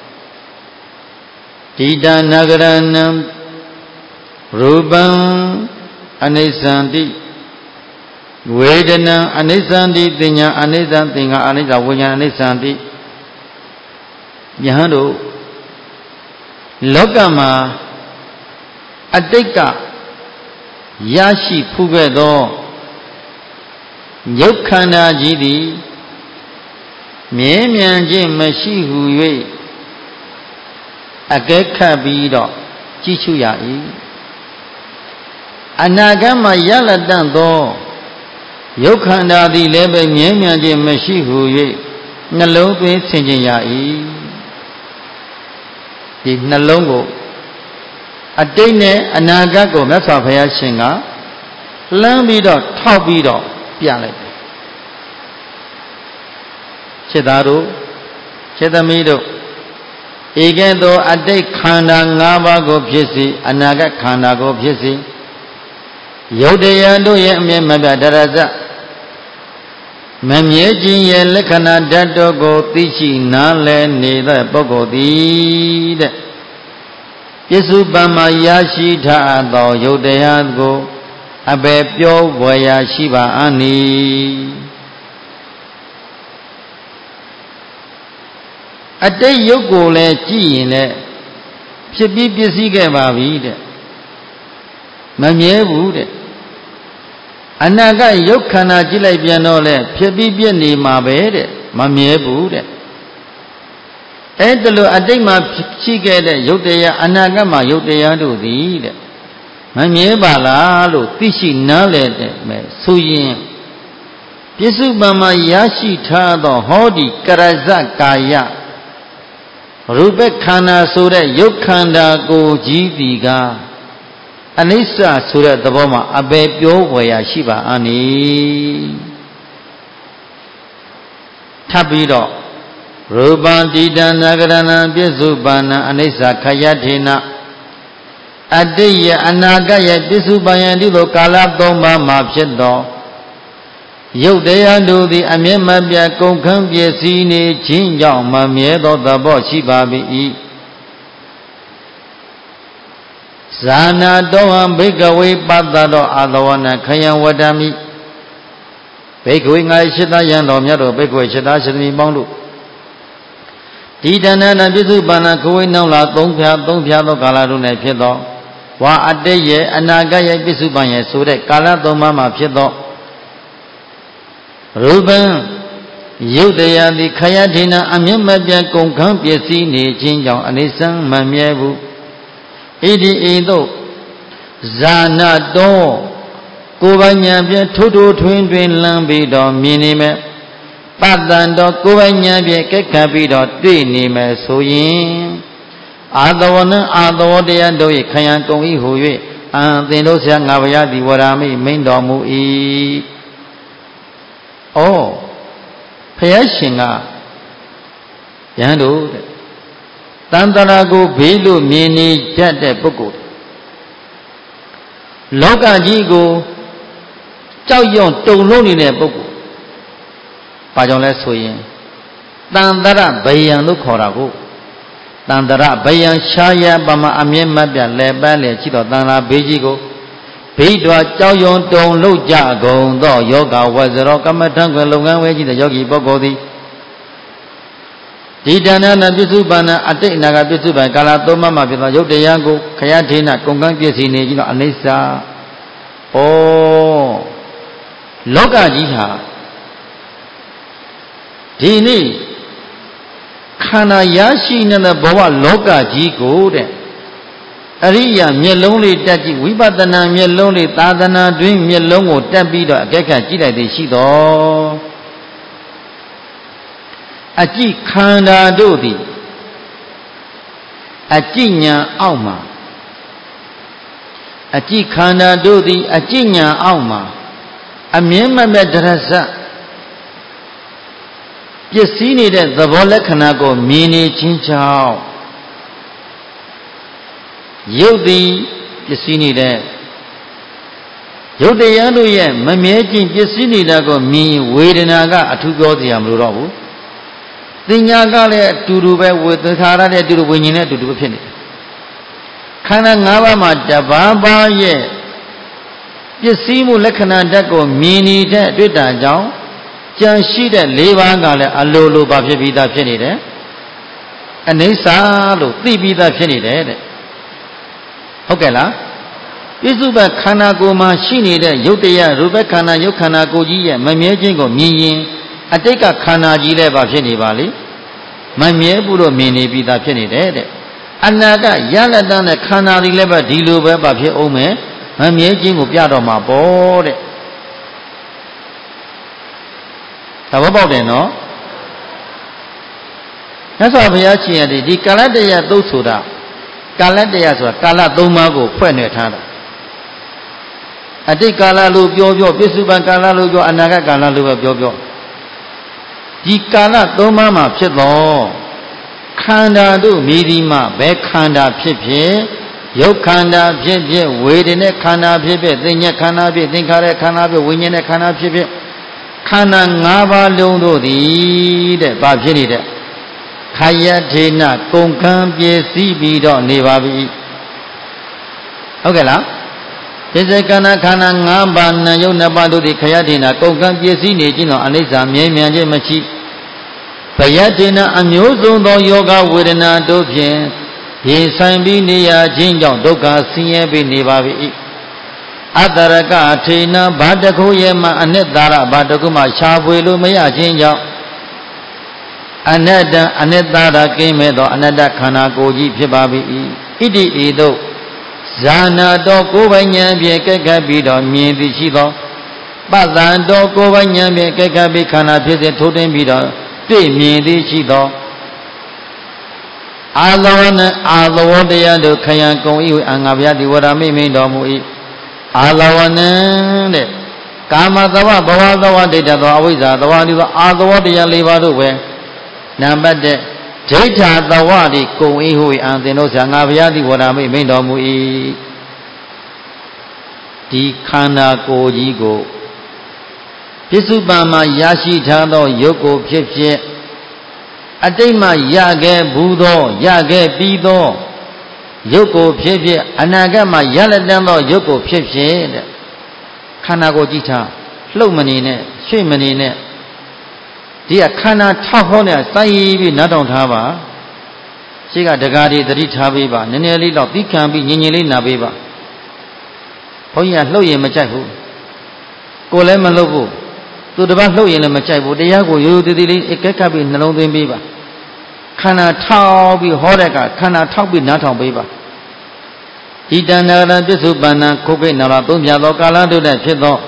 တိတနဂရဏံရူပံအနိစ္စံတိဝေဒနံအနိစ္စံတိသင်ညာအနိစ္စံသင်္ခါအနိစ္စဝိညာဏအနိစ္စံတိယဟန်တို့လောကမှာအတိတ်ကရရှိဖူးခဲ့သောယုတ်ခန္ဓာကြီးသည်မြဲမြံခြင်းမရှိဟု၍အကဲခတ်ပြီးတော့ကြည့်ရှုရ၏အနာဂတ်မှာရလတ္တသောယုတ်ခန္ဓာသည်လည်းပဲမြဲမြံခြင်းမရှိဟု၍နှလုံးသွင်းဆင်ခြင်ရ၏ဒီနှလုံးကိုအတိတ်နဲ့အနာဂတ်ကိုမြတ်စွာဘုရားရှင်ကလှမ်းပြီးတော့ထောက်ပြီးတော့ပြလိုက်တယ်ခြေသားတို့ခြေသမီးတို့ဧကဲ့သို့အတိတ်ခန္ဓာ၅ပါးကိုဖြစ်စေအနာဂတ်ခန္ဓာကိုဖြစ်စေယုတ်တရားတို့ရဲ့အမြဲမပြတရဇမမြဲခြင်းရဲ့လက္ခဏာဓာတ်တို့ကိုသိရှိနားလည်နေတဲ့ပုဂ္ဂိုလ်သည်တဲ့ပြစ္စုပန်မှာရရှိထားသောယုတ်တရားကိုအဘယ်ပြောဝယ်ရာရှိပါအနိအတိတ်ယုတ်ကိုလည်းကြည့်ရင်လည်းဖြစ်ပြီးပြည့်စည်ခဲ့ပါပြီတဲ့မမြဲဘူးတဲ့အနာဂတ်ယုတ်ခန္ဓာကြည့်လိုက်ပြန်တော့လေဖြစ်ပြီးပြည့်နေမှာပဲတဲ့မမြဲဘူးတဲ့အဲ့ဒါလို့အတိတ်မှာရှိခဲ့တဲ့ယုတ်တရားအနာဂတ်မှာယုတ်တရားတို့သည်တဲ့မမြဲပါလားလို့သိရှိနားလည်တဲ့မဲ့ဆိုရင်ပြစ္စုပန်မှာရရှိထားသောဟောဒီကရဇကာယရူပခန္ဓာဆိုတဲ့ယုတ်ခန္ဓာကိုကြီးသည်ကအနိစ္စဆိုတဲ့သဘောမှာအဘယ်ပြောဝယ်ရရှိပါအနိထပ်ပြီးတော့ရူပံတိတံနဂရဏံပြစ္စုပန်နံအနိစ္စခယထေနအတိတ်ရဲ့အနာဂတ်ရဲ့ပြစ္စုပန်ရဲ့ဒီလိုကာလသုံးပါးမှာဖြစ်သောယုတ်တရားတို့သည်အမြဲမပြတ်ကုန်ခန်းပြည့်စည်နေခြင်းကြောင့်မမြဲသောသဘောရှိပါ၏ဇာနာတောဟံဘိကဝေပတ္တတော်အာသဝနာခယံဝတ္တမိဘိကဝေငါရှိသားယံတော်မြတ်တော်ဘိကဝေရှိသားရှိသမီးပေါင်းတို့ဒီတဏ္ဍနာပြစ္စုပန်နာခဝေနောက်လာသုံးဖြာသောကာလတို့၌ဖြစ်သောဝါအတိတ်ရဲ့အနာဂတ်ရဲ့ပြစ္စုပန်ရဲ့ဆိုတဲ့ကာလသုံးပါးမှာဖြစ်သောရူပံယုတ်တရားသည်ခယထေနအမြင့်မပြတ်ကုန်ခန်းပစ္စည်းနေခြင်းကြောင့်အနိစ္စံမမြဲဘူးဣတိဣသို့ဇာနာတောကိုယ်ပိုင်ဉာဏ်ဖြင့်ထိုးထိုးထွင်းထွင်းလမ်းပြီးတော့မြင်နေမယ်ပတ္တန်တော်ကိုယ်ပိုင်ဉာဏ်ဖြင့်ကဲ့ခတ်ပြီးတော့တွေ့နေမယ်ဆိုရင်အာသဝနံအာသဝတရားတို့၏ခယံကုန်၏ဟူ၍သင်တို့ဆရာငါဘုရားသည်ဝရမိမိန်တော်မူ၏ဩဘုရားရှင်ကယဟန်တို့တဲ့တန်တရာကိုဘေးလို့မြင်နေတတ်တဲ့ပုဂ္ဂိုလ်လောကကြီးကိုကြောက်ရွံ့တုန်လှုပ်နေတဲ့ပုဂ္ဂိုလ်ဘာကြောင့်လဲဆိုရင်တန်တရဘယံလို့ခေါ်တာကိုတန်တရဘယံရှားရပမအမြင့်မပြလဲပန်းလေရှိတော့တန်လာဘေးကြီးကိုဘိတော်ကြောက်ရွံ့တုန်လှုပ်ကြကုန်သောယောဂဝဇ္ဇရောကမ္မထံကွယ်လုပ်ငန်းဝဲကြီးတဲ့ယောဂီပုဂ္ဂိုလ်သည်ဒီတဏ္ဍနာပြစ္စုပန်နာအတိတ်အနာဂတ်ပြစ္စုပန်ကာလသုံးပါးမှာဖြစ်သောယုတ်တရားကိုခယထေနကုန်ကန်းပြည့်စည်နေခြင်းတော့အနိစ္စဩလောကကြီးဟာဒီနေ့ခန္ဓာရရှိနေတဲ့ဘဝလောကကြီးကိုတဲ့အရိယာမျက်လုံးလေးတက်ကြည့်ဝိပဿနာမျက်လုံးလေးသာသနာတွင်မျက်လုံးကိုတက်ပြီးတော့အကဲခတ်ကြည့်လိုက်သည်ရှိတော်အကြည့်ခန္ဓာတို့သည်အကြည့်ဉာဏ်အောက်မှာအကြည့်ခန္ဓာတို့သည်အကြည့်ဉာဏ်အောက်မှာအမြဲမပြတ်တရဇပစ္စည်းနေတဲ့သဘောလက္ခဏာကိုမြင်နေခြင်းကြောင့်ရုပ်သည်ပစ္စည်းနေတဲ့ယုတ်တရားတို့ရဲ့မမြဲခြင်းပစ္စည်းနေတာကိုမြင်ဝေဒနာကအထူးပြောစရာမလိုတော့ဘူးသင်ညာကလည်းအတူတူပဲဝေသခါရတဲ့အတူတူဝိညာဉ်နဲ့အတူတူပဲဖြစ်နေတယ်ခန္ဓာ၅ပါးမှာတဘာဘာရဲ့ပစ္စည်းမှုလက္ခဏာဓာတ်ကိုမြင်နေတဲ့အတွေ့အကြုံကြောင့်ကြံရှိတဲ့၄ပါးကလည်းအလိုလိုပါဖြစ်ပြီးသားဖြစ်နေတယ်အနိစ္စလို့သိပြီးသားဖြစ်နေတယ်တဲ့ဟုတ်ကဲ့လားပြစ္ဆုတ်ခန္ဓာကိုယ်မှာရှိနေတဲ့ယုတ်တရားရူပခန္ဓာယုတ်ခန္ဓာကိုယ်ကြီးရဲ့မမြဲခြင်းကိုမြင်ရင်အတိတ်ကခန္ဓာကြီးလည်းပါဖြစ်နေပါလေမမြဲဘူးလို့မြင်နေပြီးသားဖြစ်နေတယ်တဲ့အနာကရလတ္တနဲ့ခန္ဓာတွေလည်းပဲဒီလိုပဲပါဖြစ်အောင်မယ်မမြဲခြင်းကိုပြတော့မှာပေါ့တဲ့သဘောပေါက်တယ်နော်မြတ်စွာဘုရားရှင်ရည်ဒီကာလတရားသုတ်ဆိုတာကာလတရားဆိုတာကာလ၃ပါးကိုဖွဲ့နေထားတာအတိတ်ကာလလို့ပြောပြစ္စုပန်ကာလလို့ပြောအနာဂတ်ကာလလို့ပဲပြောဒီကာလ၃ပါးမှာဖြစ်တော့ခန္ဓာတို့မိဒီမှာဘယ်ခန္ဓာဖြစ်ဖြစ်ယုတ်ခန္ဓာဖြစ်ဖြစ်ဝေဒနာခန္ဓာဖြစ်ဖြစ်သင်္ညက်ခန္ဓာဖြစ်သင်္ခါရခန္ဓာဖြစ်ဝိညာဉ်နဲ့ခန္ဓာဖြစ်ဖြစ်ခန္ဓာ၅ပါးလုံးတို့သည်တဲ့ဘာဖြစ်နေတဲ့ခယထေနကုန်ကံပြည့်စည်ပြီးတော့နေပါပြီဟုတ်ကဲ့လားဒီစေကနာခန္ဓာ၅ပါးနာယုတ်နှစ်ပါးတို့သည်ခယထေနကုန်ကံပြည့်စည်နေခြင်းတော့အနိစ္စမြဲမြံခြင်းမရှိဘယထေနအမျိုးစုံသောယောဂဝေဒနာတို့ဖြင့်ရင်ဆိုင်ပြီးနေရခြင်းကြောင့်ဒုက္ခဆင်းရဲပြီးနေပါပြီအတ္တရကထေနဘာတခုရဲ့မှအနှစ်သာရဘာတခုမှရှားဖွေလို့မရခြင်းကြောင့်အနတ္တအနိတ္တရာကင်းမဲ့သောအနတ္တခန္ဓာကိုယ်ကြီးဖြစ်ပါ၏ဣတိဤသို့ဇာနာတော်ကိုယ်ပိုင်ဉာဏ်ဖြင့်ကဲ့ကပ်ပြီးတော့မြင်သိရှိသောပသံတော်ကိုယ်ပိုင်ဉာဏ်ဖြင့်ကဲ့ကပ်ပြီးခန္ဓာဖြစ်စေထိုးတင်ပြီးတော့တွေ့မြင်သိရှိသောအာလောနဲ့အာလောတရားတို့ခယံကုံဤအငါဗျာတိဝရမိမိန်တော်မူ၏အာလောနံတဲ့ကာမသဝဘဝသဝဒိဋ္ဌသောအဝိဇ္ဇာသဝတိသောအာလောတရား၄ပါးတို့ပဲနံပါတ်1ဒိဋ္ဌာသဝတိကုံဤဟုအံသင်တို့ဆရာငါဘုရားသည်ဝရမိမိန်တော်မူ၏ဒီခန္ဓာကိုယ်ကြီးကိုပစ္စုပန်မှာရရှိထားသောယုတ်ကိုဖြစ်ဖြစ်အတိတ်မှာရခဲ့ဘူးသောရခဲ့ပြီးသောယုတ်ကိုဖြစ်ဖြစ်အနာဂတ်မှာရလက်တန်းသောယုတ်ကိုဖြစ်ဖြစ်တဲ့ခန္ဓာကိုယ်ကြည့်ထားလှုပ်မနေနဲ့ရွှေ့မနေနဲ့ဒီကခန္ဓာထောက်ဟောနေစိုက်ပြီးနားတောင်ထားပါရှိကဒကာတွေသတိထားပေးပါနည်းနည်းလေးတော့သိခံပြီးညင်ညင်လေးနာပေးပါဘုန်းကြီးကလှုပ်ရင်မကြိုက်ဘူးကိုယ်လည်းမလှုပ်ဘူးသူတစ်ပတ်လှုပ်ရင်လည်းမကြိုက်ဘူးတရားကိုရိုးရိုးသေးသေးလေးအကဲကပ်ပြီးနှလုံးသွင်းပေးပါခန္ဓာထောက်ပြီးဟောတဲ့ကခန္ဓာထောက်ပြီးနားထောင်ပေးပါဣတံနာရပစ္စုပန္နခုခိနာရသုံးပြသောကာလတို့၌ဖြစ်သော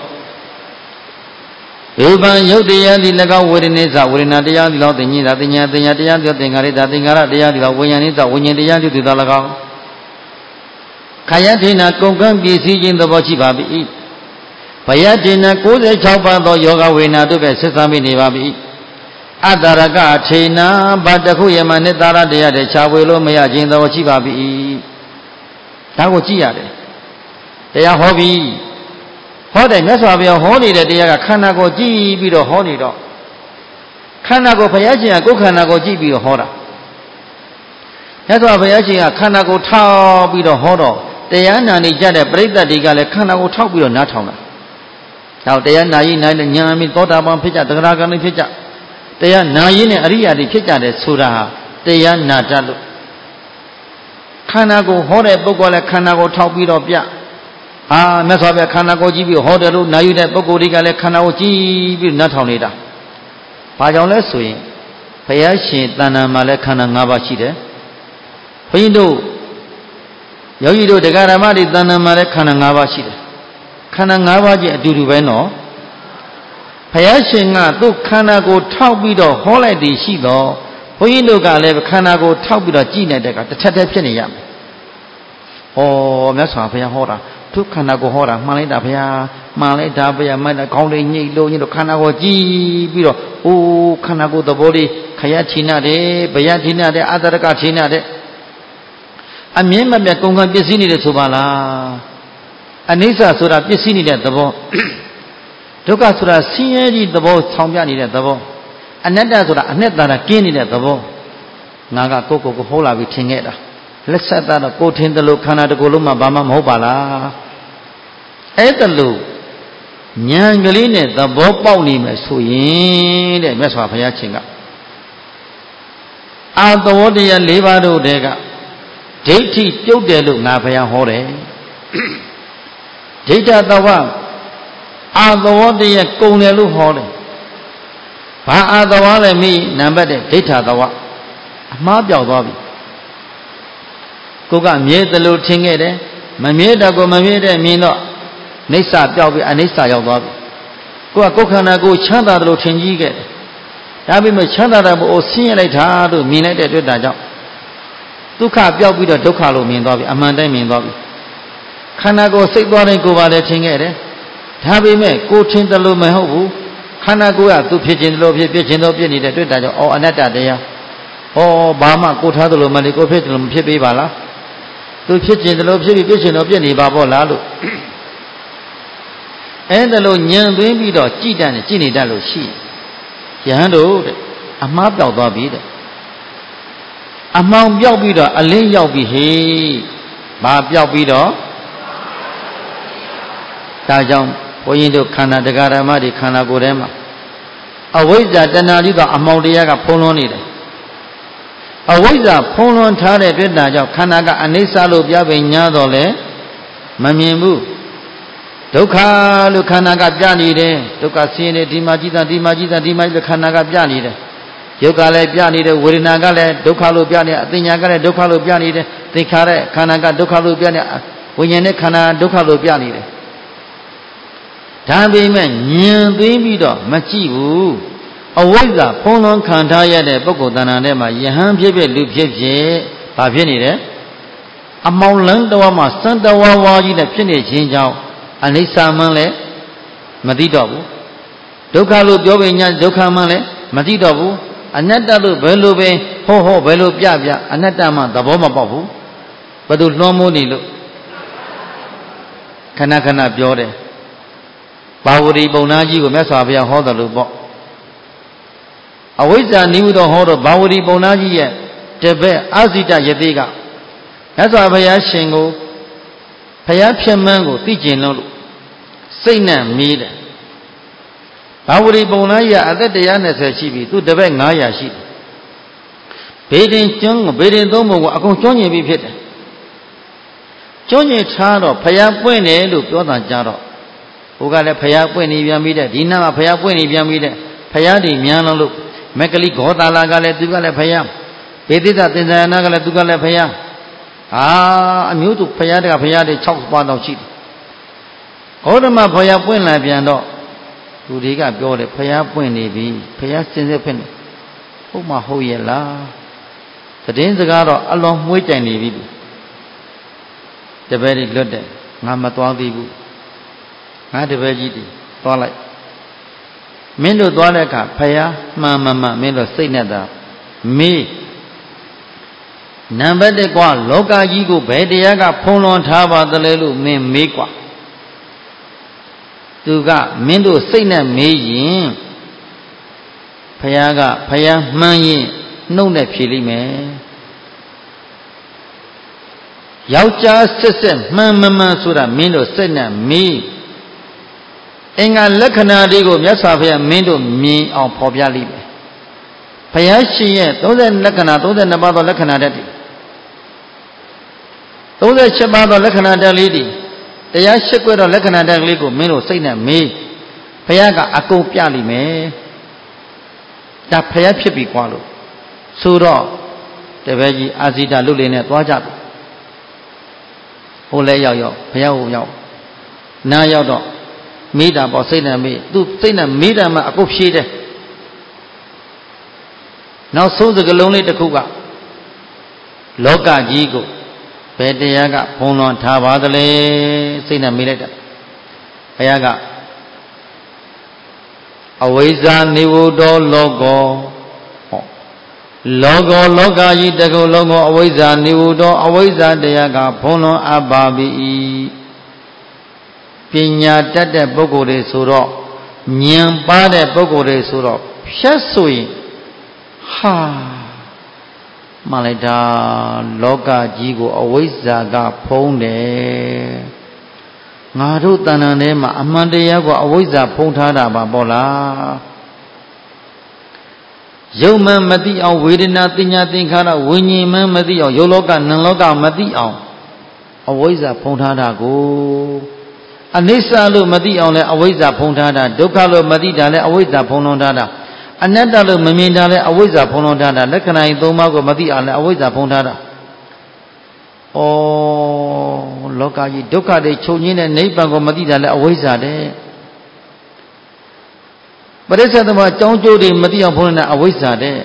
ဧဗံယုတ်တရားသည်၎င်းဝေဒနေသဝေဒနာတရားသည်လောသင်္ညသာသင်ညာသင်ညာတရားသည်သင်္ခါရသသင်္ခါရတရားသည်လောဝိညာဉ်သဝိညာဉ်တရားသည်သော၎င်းခယထေနကုန်ကံပြည့်စည်ခြင်းသဘောရှိပါ၏ဘယထေန96ပါးသောယောဂဝေဒနာတို့ပဲဆက်ဆံမိနေပါ၏အတ္တရကထေနဘာတခုယမနိတ္တရတရားတဲ့ခြားဝေလို့မရခြင်းသဘောရှိပါ၏ဒါကိုကြည့်ရတယ်တရားဟောပြီဟောတယ်မြတ်စွာဘုရားဟောနေတဲ့တရားကခန္ဓာကိုကြည့်ပြီးတော့ဟောနေတော့ခန္ဓာကိုဘုရားရှင်ကကိုယ်ခန္ဓာကိုကြည့်ပြီးတော့ဟောတာမြတ်စွာဘုရားရှင်ကခန္ဓာကိုထောက်ပြီးတော့ဟောတော့တရားနာနေကြတဲ့ပရိသတ်တွေကလည်းခန္ဓာကိုထောက်ပြီးတော့နားထောင်တာနောက်တရားနာရင်နိုင်တဲ့ဉာဏ်အမိသောတာပန်ဖြစ်ကြသဂရဂံတွေဖြစ်ကြတရားနာရင်နဲ့အရိယာတွေဖြစ်ကြတယ်ဆိုတာဟာတရားနာတတ်လို့ခန္ဓာကိုဟောတဲ့ပုဂ္ဂိုလ်လည်းခန္ဓာကိုထောက်ပြီးတော့ပြမြတ်စွာဘုရားခန္ဓာကိုကြည့်ပြီးဟောတယ်လို့နာယူတဲ့ပုဂ္ဂိုလ်တွေကလည်းခန္ဓာကိုကြည့်ပြီးနားထောင်နေတာဘာကြောင့်လဲဆိုရင်ဘုရားရှင်တဏ္ဍာမှာလည်းခန္ဓာ၅ပါးရှိတယ်ဘုန်းကြီးတို့ယောဂီတို့တရားဓမ္မတွေတဏ္ဍာမှာလည်းခန္ဓာ၅ပါးရှိတယ်ခန္ဓာ၅ပါးချင်းအတူတူပဲနော်ဘုရားရှင်ကသူ့ခန္ဓာကိုထောက်ပြီးတော့ဟောလိုက်တည်ရှိတော့ဘုန်းကြီးတို့ကလည်းခန္ဓာကိုထောက်ပြီးတော့ကြည်နေတဲ့ကတစ်ထက်တည်းဖြစ်နေရမယ်ဟောမြတ်စွာဘုရားဟောတာသူခန္ဓာကိုဟောတာမှန်လိုက်တာဘုရားမှန်လိုက်တာဘုရားမှန်တာခေါင်းလေးညှိလို့ညှိလို့ခန္ဓာကိုကြည်ပြီးတော့အိုးခန္ဓာကိုသဘောလေးခယထိနာတယ်ဘယထိနာတယ်အတ္တရကထိနာတယ်အမြင်မပြတ်ကုန်ကံပစ္စည်းနေတယ်ဆိုပါလား Anisa sura pisini de dabo. Dukkha sura siyeji dabo sambya ni de dabo. Anatta sura anatta kini de dabo. Naga koko hola bi thingeda. Let's set that up. Go to the look, Canada, Goluma, Bama, Mobala. Etalu Nyangaline, the Boponi, Mesui, the Meswa Payachinga. Out the water and Levado Dega. Dati, Yodelu, Napaya Hore. Data the one. Out the water and Konelu Hore. Pa the one and me, number the data the one. Mabia Bobby. Koga made the little thing at it. Mameda go Mameda Mino. Nisa Piabi and Nisa Yababi. Go a coconut go chanda the little thing you get. Yabi me chanda or seen later to mean it at that job. Duka Piabi the Dokalo mean Dobby, Amanda mean Dobby. Kana go sick one and go about the thing at it. Tabi me go change the low mehobu. Kana go out to pigeon low pigeon of Jenny that job or another day. Oh, Bama go to the Lomanico Petrol Pipi Bala. To kitchen the lobby vision of Jenny Babo Lalo. And the low young baby dog, Chitan, Ginny Dallo, she. Yando, a map of Bobby. A mount Yobida, a lay Yobi, he. Bab Yobida. Tajam, Poyindo Kana, the Garamadi, Kana Gorema. Away that Danalida, a Maudiaga Polonida. A waiter, Polon Tare, Vidaja, Kanaga, Anisa Lubia, Vinyadole, Mamimu. Doka, Lukanaga Jani, Doka Sine, Dimajita, Dimajita, Kanaga Jani. Yokale Piani, Wirinagale, Doka Lubiani, Atheniagale, Doka Lubiani, Tikare, Kanaga, Doka Lubiani, Winyane Kana, Doka Lubiani. Tabi men, Nyan Bibido, Machivu. A waiter, Polon Kantaya, the Bocodana, Yaham Pibe, Lupje, Pavinide. A Mount the Wama, Santa Wawa, in the Pinny change out, and Lisa Male, Madidobu. Dokalu Jovinia, Dokamale, Madidobu, Anatalu, Belube, Ho, Belu Piabia, Anatama, the Boma Babu, but do no money look. Kanakana Biore. Bawuri Bonaji, Messavia, Hodalu. A waiter knew the horror Bawuri Bonaji yet, Tebe, Azita Yediga. That's why Paya Shingo, Payapia Mango, teaching no Saina mead. Bawuri Bonaya at the Diana said she to the bank Naya she. Bathing Chung, bathing Domo, a conjoining be fit. Johnny Charo, Paya Puene, look, Yoda Jaro. Who got a Paya Puene Yamida, Dina Paya Puene Yamida, Payadi Miano look. Mekali Gota Lagale Dugale Paya. Pedita Tinanagale Dugale Paya. Ah, I knew to Payada Payade Chops Bond of Cheat. Odama Paya Point Labiano. Udiga Biore Paya Point Nevi, Paya Sinsepen. Oh, my hoyela. The Denzagaro along with a navy. The very good day. Namatwadi. Not the veggie. Twilight. Mendo Dwaleka, Paya, Mamma, Melo Sinada, me. Number the Gua, Loka Yigo, Bediaga, Polon Taba, the Lelu, me Mequa. Duga, Mendo Sina me, Payaga, Paya, Maye, no nepili me. Yaucha Sissem, Mamma Sura, Mendo Sina me. Enga Lakana Digo, Yasavia, Mendo, me, or Pobia Libe. Payashi, those and Lakana, those and about the Lakana daddy. Those are Shababa Lakana lady. The Yashakwa Lakana Dagligo, Mendo, Saina, me. Payaga, Ako Piali me. That Payapi Qualo. Suro, the veggie Azita Lulina, Wajab. Ole Yayo, Payao Yao. Na Yado. Mida about Saina me, do Saina Mida Akupshide. Now so the Galone the Kuga Loka Jigo Pediaga Ponon Tabadale Saina Mileta Ayaga Aweza Nivudo Logo Loga Yitago Logo Aweza Nivudo Aweza Deaga Pono Ababi ညာတတ်တဲ့ပုဂ္ဂိုလ်တွေဆိုတော့ဉာဏ်ပါတဲ့ပုဂ္ဂိုလ်တွေဆိုတော့ဖြတ်ဆိုရင်ဟာမှန်လိုက်တာလောကကြီးကိုအဝိဇ္ဇာကဖုံးတယ်ငါတို့တဏ္ဍာထဲမှာအမှန်တရားကိုအဝိဇ္ဇာဖုံးထားတာပါပေါ့လားယုံမှန်မသိအောင်ဝေဒနာတင်ညာသင်္ခါရဝိညာဉ်မှန်မသိအောင်ယုတ်လောကနံလောကမသိအောင်အဝိဇ္ဇာဖုံးထားတာကိုအနိစ္စလို့မသိအောင်လဲအဝိဇ္ဇာဖုံးထားတာဒုက္ခလို့မသိတာလဲအဝိဇ္ဇာဖုံးလွှမ်းထားတာအနတ္တလို့မမြင်တာလဲအဝိဇ္ဇာဖုံးလွှမ်းထားတာလက္ခဏာ၃ပါးကိုမသိအောင်လဲအဝိဇ္ဇာဖုံးထားတာဩလောကကြီးဒုက္ခတွေချုပ်ငြင်းတဲ့နိဗ္ဗာန်ကိုမသိတာလဲအဝိဇ္ဇာတဲ့ပရိစ္ဆေသမအကြောင်းကျိုးတွေမသိအောင်ဖုံးလွှမ်းတာအဝိဇ္ဇာတဲ့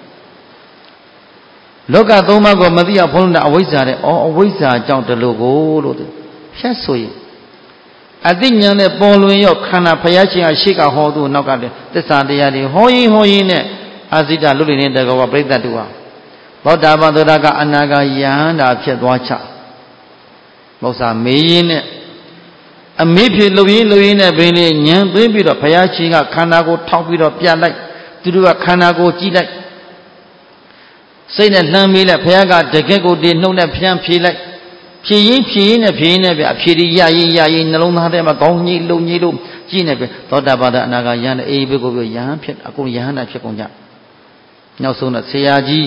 လောက၃ပါးကိုမသိအောင်ဖုံးလွှမ်းတာအဝိဇ္ဇာတဲ့ဩအဝိဇ္ဇာကြောင့်တလို့ကိုလို့ဖြတ်ဆိုရင်အသိဉာဏ်နဲ့ပေါ်လွင်ရောက်ခန္ဓာဘုရားရှင်အရှိကဟောသူနောက်ကလည်းသစ္စာတရားတွေဟောရင်နဲ့အာဇိတလွတ်နေတဲ့ကောပရိသတ်တို့ဟာသောတာပန်သောတာကအနာဂါယဟန္တာဖြစ်သွားချမောက္ခမေးရင်နဲ့အမေးဖြစ်လုံရင်နဲ့ဘင်းလေးဉာဏ်သိပြီးတော့ဘုရားရှင်ကခန္ဓာကိုထောက်ပြီးတော့ပြလိုက်သူတို့ကခန္ဓာကိုကြည့်လိုက်စိတ်နဲ့လှမ်းမေးလိုက်ဘုရားကတကယ့်ကိုဒီနှုတ်နဲ့ဖြန်းဖြေလိုက်ဖြည့်ရင်နဲ့ဗျအဖြေရရင်နှလုံးသားထဲမှာကောင်းကြီးလုံကြီးလို့ကြည့်နေပြီသောတာပတ္တအနာဂါယဟန်အေးဘိကိုယဟန်ဖြစ်အကုန်ယဟန်တာဖြစ်ကုန်ကြနောက်ဆုံးတော့ဆရာကြီး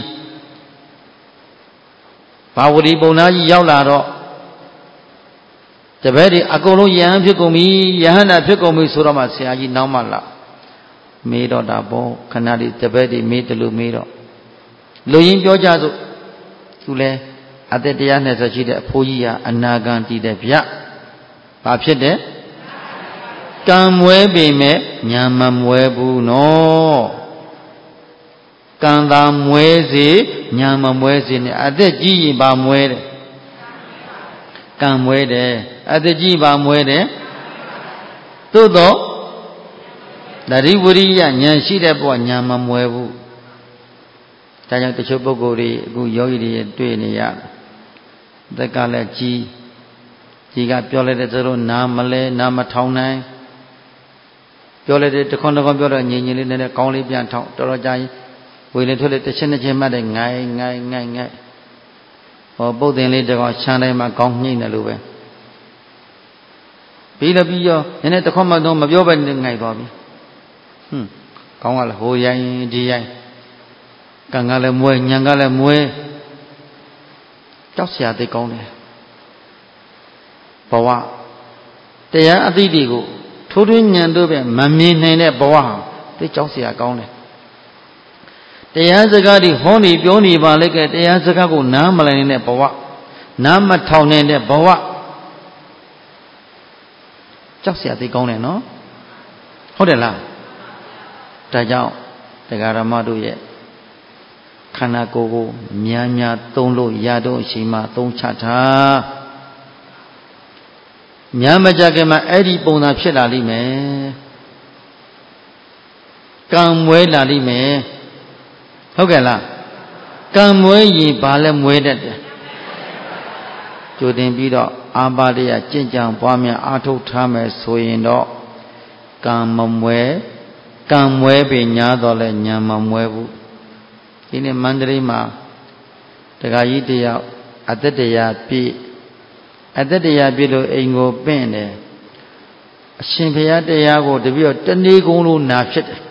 ဘာဝတိပုံနာကြီးရောက်လာတော့တပည့်တွေအကုန်လုံးယဟန်ဖြစ်ကုန်ပြီယဟန်တာဖြစ်ကုန်ပြီဆိုတော့မှဆရာကြီးနောက်မှလာမေးတော့တာပေါ့ခဏလေးတပည့်တွေမေးတယ်လို့မေးတော့လူရင်းပြောကြစို့သူလဲအသက်တရားနဲ့ဆိုရှိတဲ့အဖိုးကြီးဟာအနာဂံတည်တဲ့ဗျ။ဘာဖြစ်တဲ့ကံမွဲပေမဲ့ညာမမွဲဘူးနော်။ကံသာမွဲစေညာမမွဲစေနဲ့အသက်ကြီးရင်ဘာမွဲတယ်။ကံမွဲတယ်အသက်ကြီးဘာမွဲတယ်။သို့တော့တတိဝရိယဉာဏ်ရှိတဲ့ဘဝညာမမွဲဘူး။ဒါကြောင့်တချို့ပုဂ္ဂိုလ်တွေအခုယောဂီတွေတွေ့နေရတယ်တက်ကလည်းကြီးကပြောလိုက်တဲ့သူတို့နားမလဲနားမထောင်နိုင်ပြောလိုက်တဲ့တခွန်းပြောတော့ငြိမ်လေးနဲ့ကောင်းလေးပြန်ထောင်တော်တော်ကြာရင်ဝေလင်းထွက်လိုက်တစ်ချက်နှစ်ချက်မှတ်တယ်ငိုင်းဟောပုတ်တင်လေးတကောင်ခြံတိုင်းမှာကောင်းညှိနေလို့ပဲပြီးတော့ပြီးရောနည်းနည်းတခွန်းမှတော့မပြောပဲငိုင်းသွားပြီကောင်းကလည်းဟိုရိုင်းဒီရိုင်းကံကလည်းမွဲညံကလည်းမွဲကြောက်စရာသိကောင်းတယ်ဘဝတရားအသိတွေကိုထိုးထွင်းဉာဏ်တို့ပဲမမြင်နိုင်တဲ့ဘဝဟာသိကြောက်စရာကောင်းတယ်တရားစကားတွေဟောနေပြောနေပါလေကဲတရားစကားကိုနားမလည်နိုင်တဲ့ဘဝနားမထောင်နိုင်တဲ့ဘဝကြောက်စရာသိကောင်းတယ်နော်ဟုတ်တယ်လားဒါကြောင့်တရားဓမ္မတို့ရဲ့ခန္ဓာကိုယ်ကိုများသုံးလို့ရတော့အချိန်မှသုံးချတာများမကြခင်မှာအဲ့ဒီပုံစံဖြစ်လာလိမ့်မယ်ကံမွဲလာလိမ့်မယ်ဟုတ်ကဲ့လားကံမွဲရင်ဘာလဲမွဲတတ်တယ်ကြိုတင်ပြီးတော့အာပါဒရကြင်ကြံပွားများအာထုတ်ထားမယ်ဆိုရင်တော့ကံမမွဲကံမွဲပေညာတော့လဲညာမမွဲဘူးဒီနေ့မန္တလေးမှာတခါကြီးတယောက်အသက်တရားပြည့်လို့အိမ်ကိုပင့်တယ်အရှင်ဘုရားတရားကိုတပည့်တော်တနေ့ကုန်လို့နာဖြစ်တယ်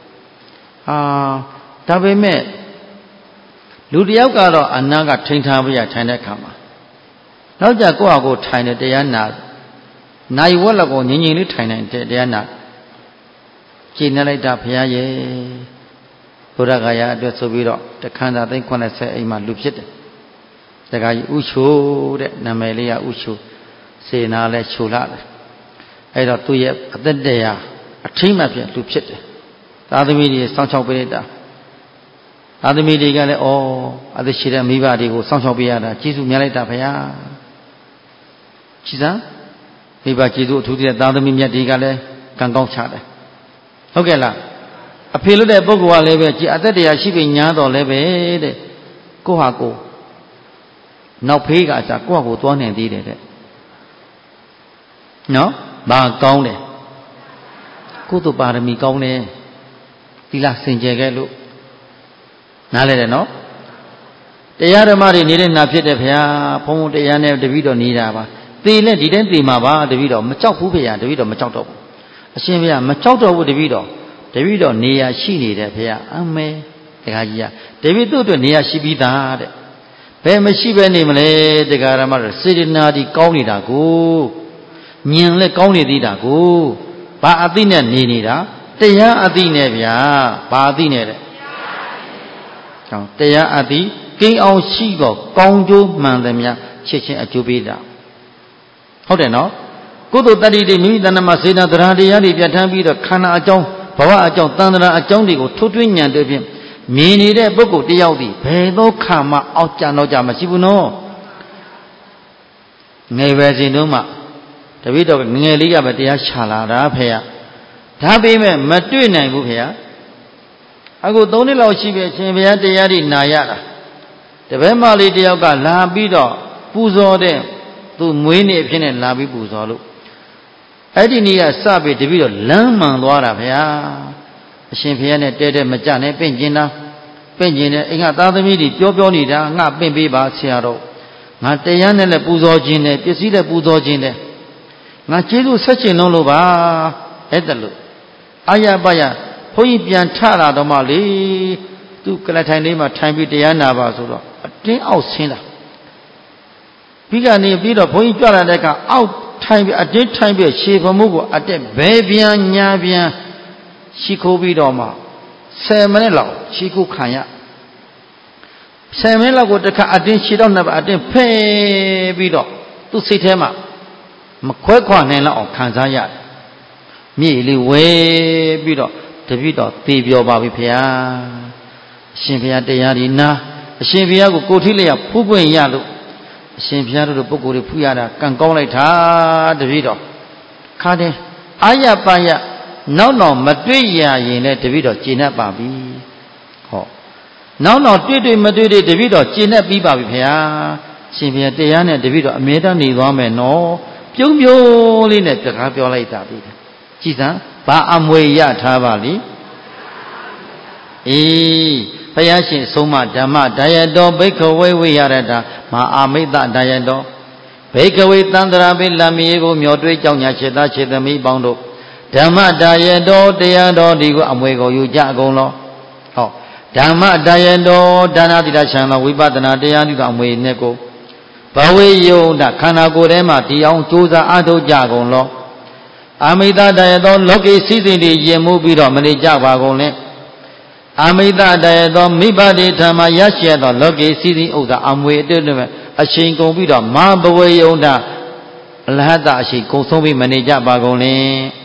ဒါပေမဲ့လူတယောက်ကတော့အနာကထိန်ထားပြရထိုင်တဲ့ခါမှာနောက်ကြကိုယ့်ဟာကိုယ်ထိုင်တယ်တရားနာနိုင်ဝက်လောက်ကိုငြိမ်လေးထိုင်နိုင်တယ်တရားနာကြည်နေလိုက်တာဘုရားရဲ့ဘုရားဂါယာအတွက်ဆိုပြီးတော့တခန္ဓာသိန်း80အိမ်မှာလူဖြစ်တယ်တခါကြီးဥချိုတဲ့နာမည်လေးကဥချိုစေနာလဲချိုလာတယ်အဲ့တော့သူ့ရဲ့အသက်တရားအထိမ့်မှဖြစ်လူဖြစ်တယ်သာသမီတွေစောင့်ရှောက်ပေးလိုက်တာသာသမီတွေကလည်းအသက်ရှိတဲ့မိဘတွေကိုစောင့်ရှောက်ပေးရတာကျေးဇူးများလိုက်တာဗျာကြည်စမ်းမိဘကျေးဇူးအထူးတဲ့သာသမီမြတ်တွေကလည်းကံကောင်းချတယ်ဟုတ်ကဲ့လားအဖေလို့တဲ့ပုဂ္ဂိုလ်ကလည်းပဲအသက်တရားရှိပြီညာတော့လည်းပဲတဲ့ကိုဟာကိုနောက်ဖေးကအစားကိုဟာကိုသွားနေသေးတယ်တဲ့နော် Ba cao này cô tụ bà mi cao này đi lạc sinh chơi cái lúc nãy này nó để ra đó mà đi nè nạp chết đẹp ya phong để ra nè để biết đó nị ra ba tì lên đi đến tì mà ba để biết đó mà cháu phú về ya để biết đó mà cháu đâu xem bây giờ mà cháu đâu để biết đó nị ya xí nị đẹp ya anh mẹ để cái gì ya để biết tôi nị ya xí bị ta đấy bé mà xí bé nị mà lấy để cái ra mà sinh ra đi cao nị đã cô nhìn lên cao nị đi đã cô ba ở tì nè nị nị đã để ya ở tì nè bây giờ ba ở tì nè đấy để ya ở tì cái ông xí có cao chú mang đến nhà chết chết ở chỗ bị đãဟုတ်တယ်နော်ကုသိုလ်တတ္တိတွေမိမိတဏ္ဍမှာစေတနာတရားတရားတွေပြဋ္ဌာန်းပြီးတော့ခန္ဓာအကြောင်းဘဝအကြောင်းတန်ត្រာအကြောင်းတွေကိုထိုးထွင်းဉာဏ်တွေဖြင့်မြင်နေတဲ့ပုဂ္ဂိုလ်တယောက်ဒီဘယ်သောခါမှအောက်ကြတော့ကြမရှိဘူးနော်ငယ်ပဲစဉ်တုန်းမှတပည့်တော်ငယ်လေးကပဲတရားချလာတာဖေရဒါပေမဲ့မတွေ့နိုင်ဘူးဖေရအခု3နှစ်လောက်ရှိပြီအရှင်ဘုရားတရားတွေနာရတာတပည့်မလေးတယောက်ကလာပြီးတော့ပူဇော်တဲ့သူမွေးနေ့အဖြစ်နဲ့လာပြီးပူဇော်လို့အဲ့ဒီနေ့ကစပြီးတပည့်တော့လမ်းမှန်သွားတာဗျာအရှင်ဘုရားနဲ့တဲတဲမကြနဲ့ပင့်ကျင်တာပင့်ကျင်တဲ့အိမ်ကသားသမီးတွေပြောနေတာငါပင့်ပေးပါဆရာတော်ငါတရားနဲ့လည်းပူဇော်ခြင်းနဲ့ပစ္စည်းလည်းပူဇော်ခြင်းနဲ့ငါကျေးဇူးဆက်ကျင်လုံးလို့ပါအဲ့ဒါလို့အာရပယဘုန်းကြီးပြန်ထလာတော့မှလေသူကလထိုင်လေးမှာထိုင်ပြီးတရားနာပါဆိုတော့အတင်းအောက်ဆင်းတာပြီးကနေပြီးတော့ဘုန်းကြီးကြွလာတဲ့အခါအောက်ထိုင်ပြီးအတင်းထိုင်ပြီးရှေဖမှုကိုအတက်ဘဲပြန်ညာပြန်ရှိခိုးပြီးတော့မှ10မိနစ်လောက်ရှိခိုးခံရ10မိနစ်လောက်ကိုတစ်ခါအတင်းရှေတော့နှစ်ပါအတင်းဖဲပြီးတော့သူ့စိတ်ထဲမှာမခွဲခွာနိုင်လောက်အောင်ခံစားရတယ်မြေလေးဝဲပြီးတော့တပည့်တော်သေပြောပါပြီဖေဟာအရှင်ဘုရားတရားဒီနာအရှင်ဘုရားကိုကိုထိလျက်ဖူးပွင့်ရလို့အရှင်ဘုရားတို့ပုဂ္ဂိုလ်တွေဖူးရတာကံကောင်းလိုက်တာတပည့်တော်ခါတယ်အာရပါယနောက်မတွေ့ရရင်လည်းတပည့်တော်ကျေနပ်ပါပြီဟောနောက်တွေ့မတွေ့တပည့်တော်ကျေနပ်ပြီးပါပြီဖေဟာအရှင်ဘုရားတရားနဲ့တပည့်တော်အမြဲတမ်းနေသွားမယ်နော်ပြုံးလေးနဲ့စကားပြောလိုက်တာပြီကြည်စမ်းဘာအမွေရထားပါလိအေးဘုရားရှင်အဆုံးမဓမ္မဒါယတော်ဘိက္ခဝေဝိရတမဟာအာမိတ္တဒါယတော်ဘိက္ခဝေသန္တရာပိလမီကိုမျောတွေးကြောင်းညာခြေသားခြေသမီးပေါင်းတို့ဓမ္မဒါယတော်တရားတော်ဒီကိုအမွေကိုယူကြအကုန်လုံးဟောဓမ္မဒါယတော်ဒါနတိရချမ်းသောဝိပဿနာတရားဒီကအမွေနဲ့ကိုဘဝေယုံတခန္ဓာကိုယ်ထဲမှာဒီအောင်ကြိုးစားအားထုတ်ကြကုန်လောအာမိတ္တဒါယတော်လောကီစည်းစိမ်တွေယဉ်မှုပြီးတော့မနေကြပါကုန်နဲ့အာမိတ္တဒါယတော်မိဘတွေဓမ္မရရှိသောလောကီစည်းစိမ်ဥစ္စာအမွေအတွင်းနဲ့အချိန်ကုန်ပြီးတော့မဘဝေယုံတအလဟတအရှိကုန်ဆုံးပြီးမနေကြပါကုန်နဲ့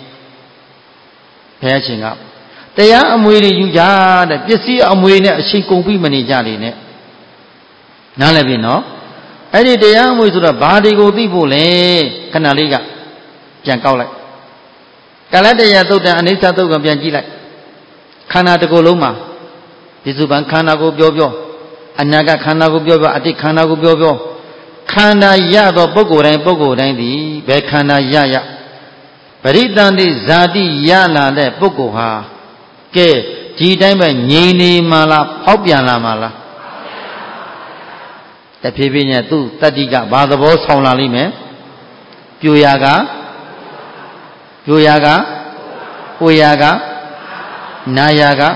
ဘုရားရှင်ကတရားအမွေတွေယူကြတဲ့ပစ္စည်းအမွေနဲ့အချိန်ကုန်ပြီးမနေကြနေနဲ့နားလည်ပြီနော်အဲ့ဒီတရားအမွေဆိုတော့ဘာတွေကိုသိဖို့လဲခဏလေးကပြန်ကောက်လိုက်ကာလတရားသုတ်တံအနိစ္စသုတ်ကပြန်ကြည့်လိုက်ခန္ဓာတစ်ခုလုံးမှာဒီစုပန်ခန္ဓာကိုပြောအနာကခန္ဓာကိုပြောအတိတ်ခန္ဓာကိုပြောခန္ဓာရသောပုဂ္ဂိုလ်တိုင်းသည်ဘယ်ခန္ဓာရပရိသန္တိဇာတိရလာတဲ့ပုဂ္ဂိုလ်ဟာကဲဒီတိုင်းပဲငြိမ်နေမှလားဖောက်ပြန်လာမှလားတဖြည်းဖြည်းနဲ့သူ့တတ္တိကဘာသဘောဆောင်လာလိမ့်မယ်ပြိုရာကကိုယ်ရာကနာရာက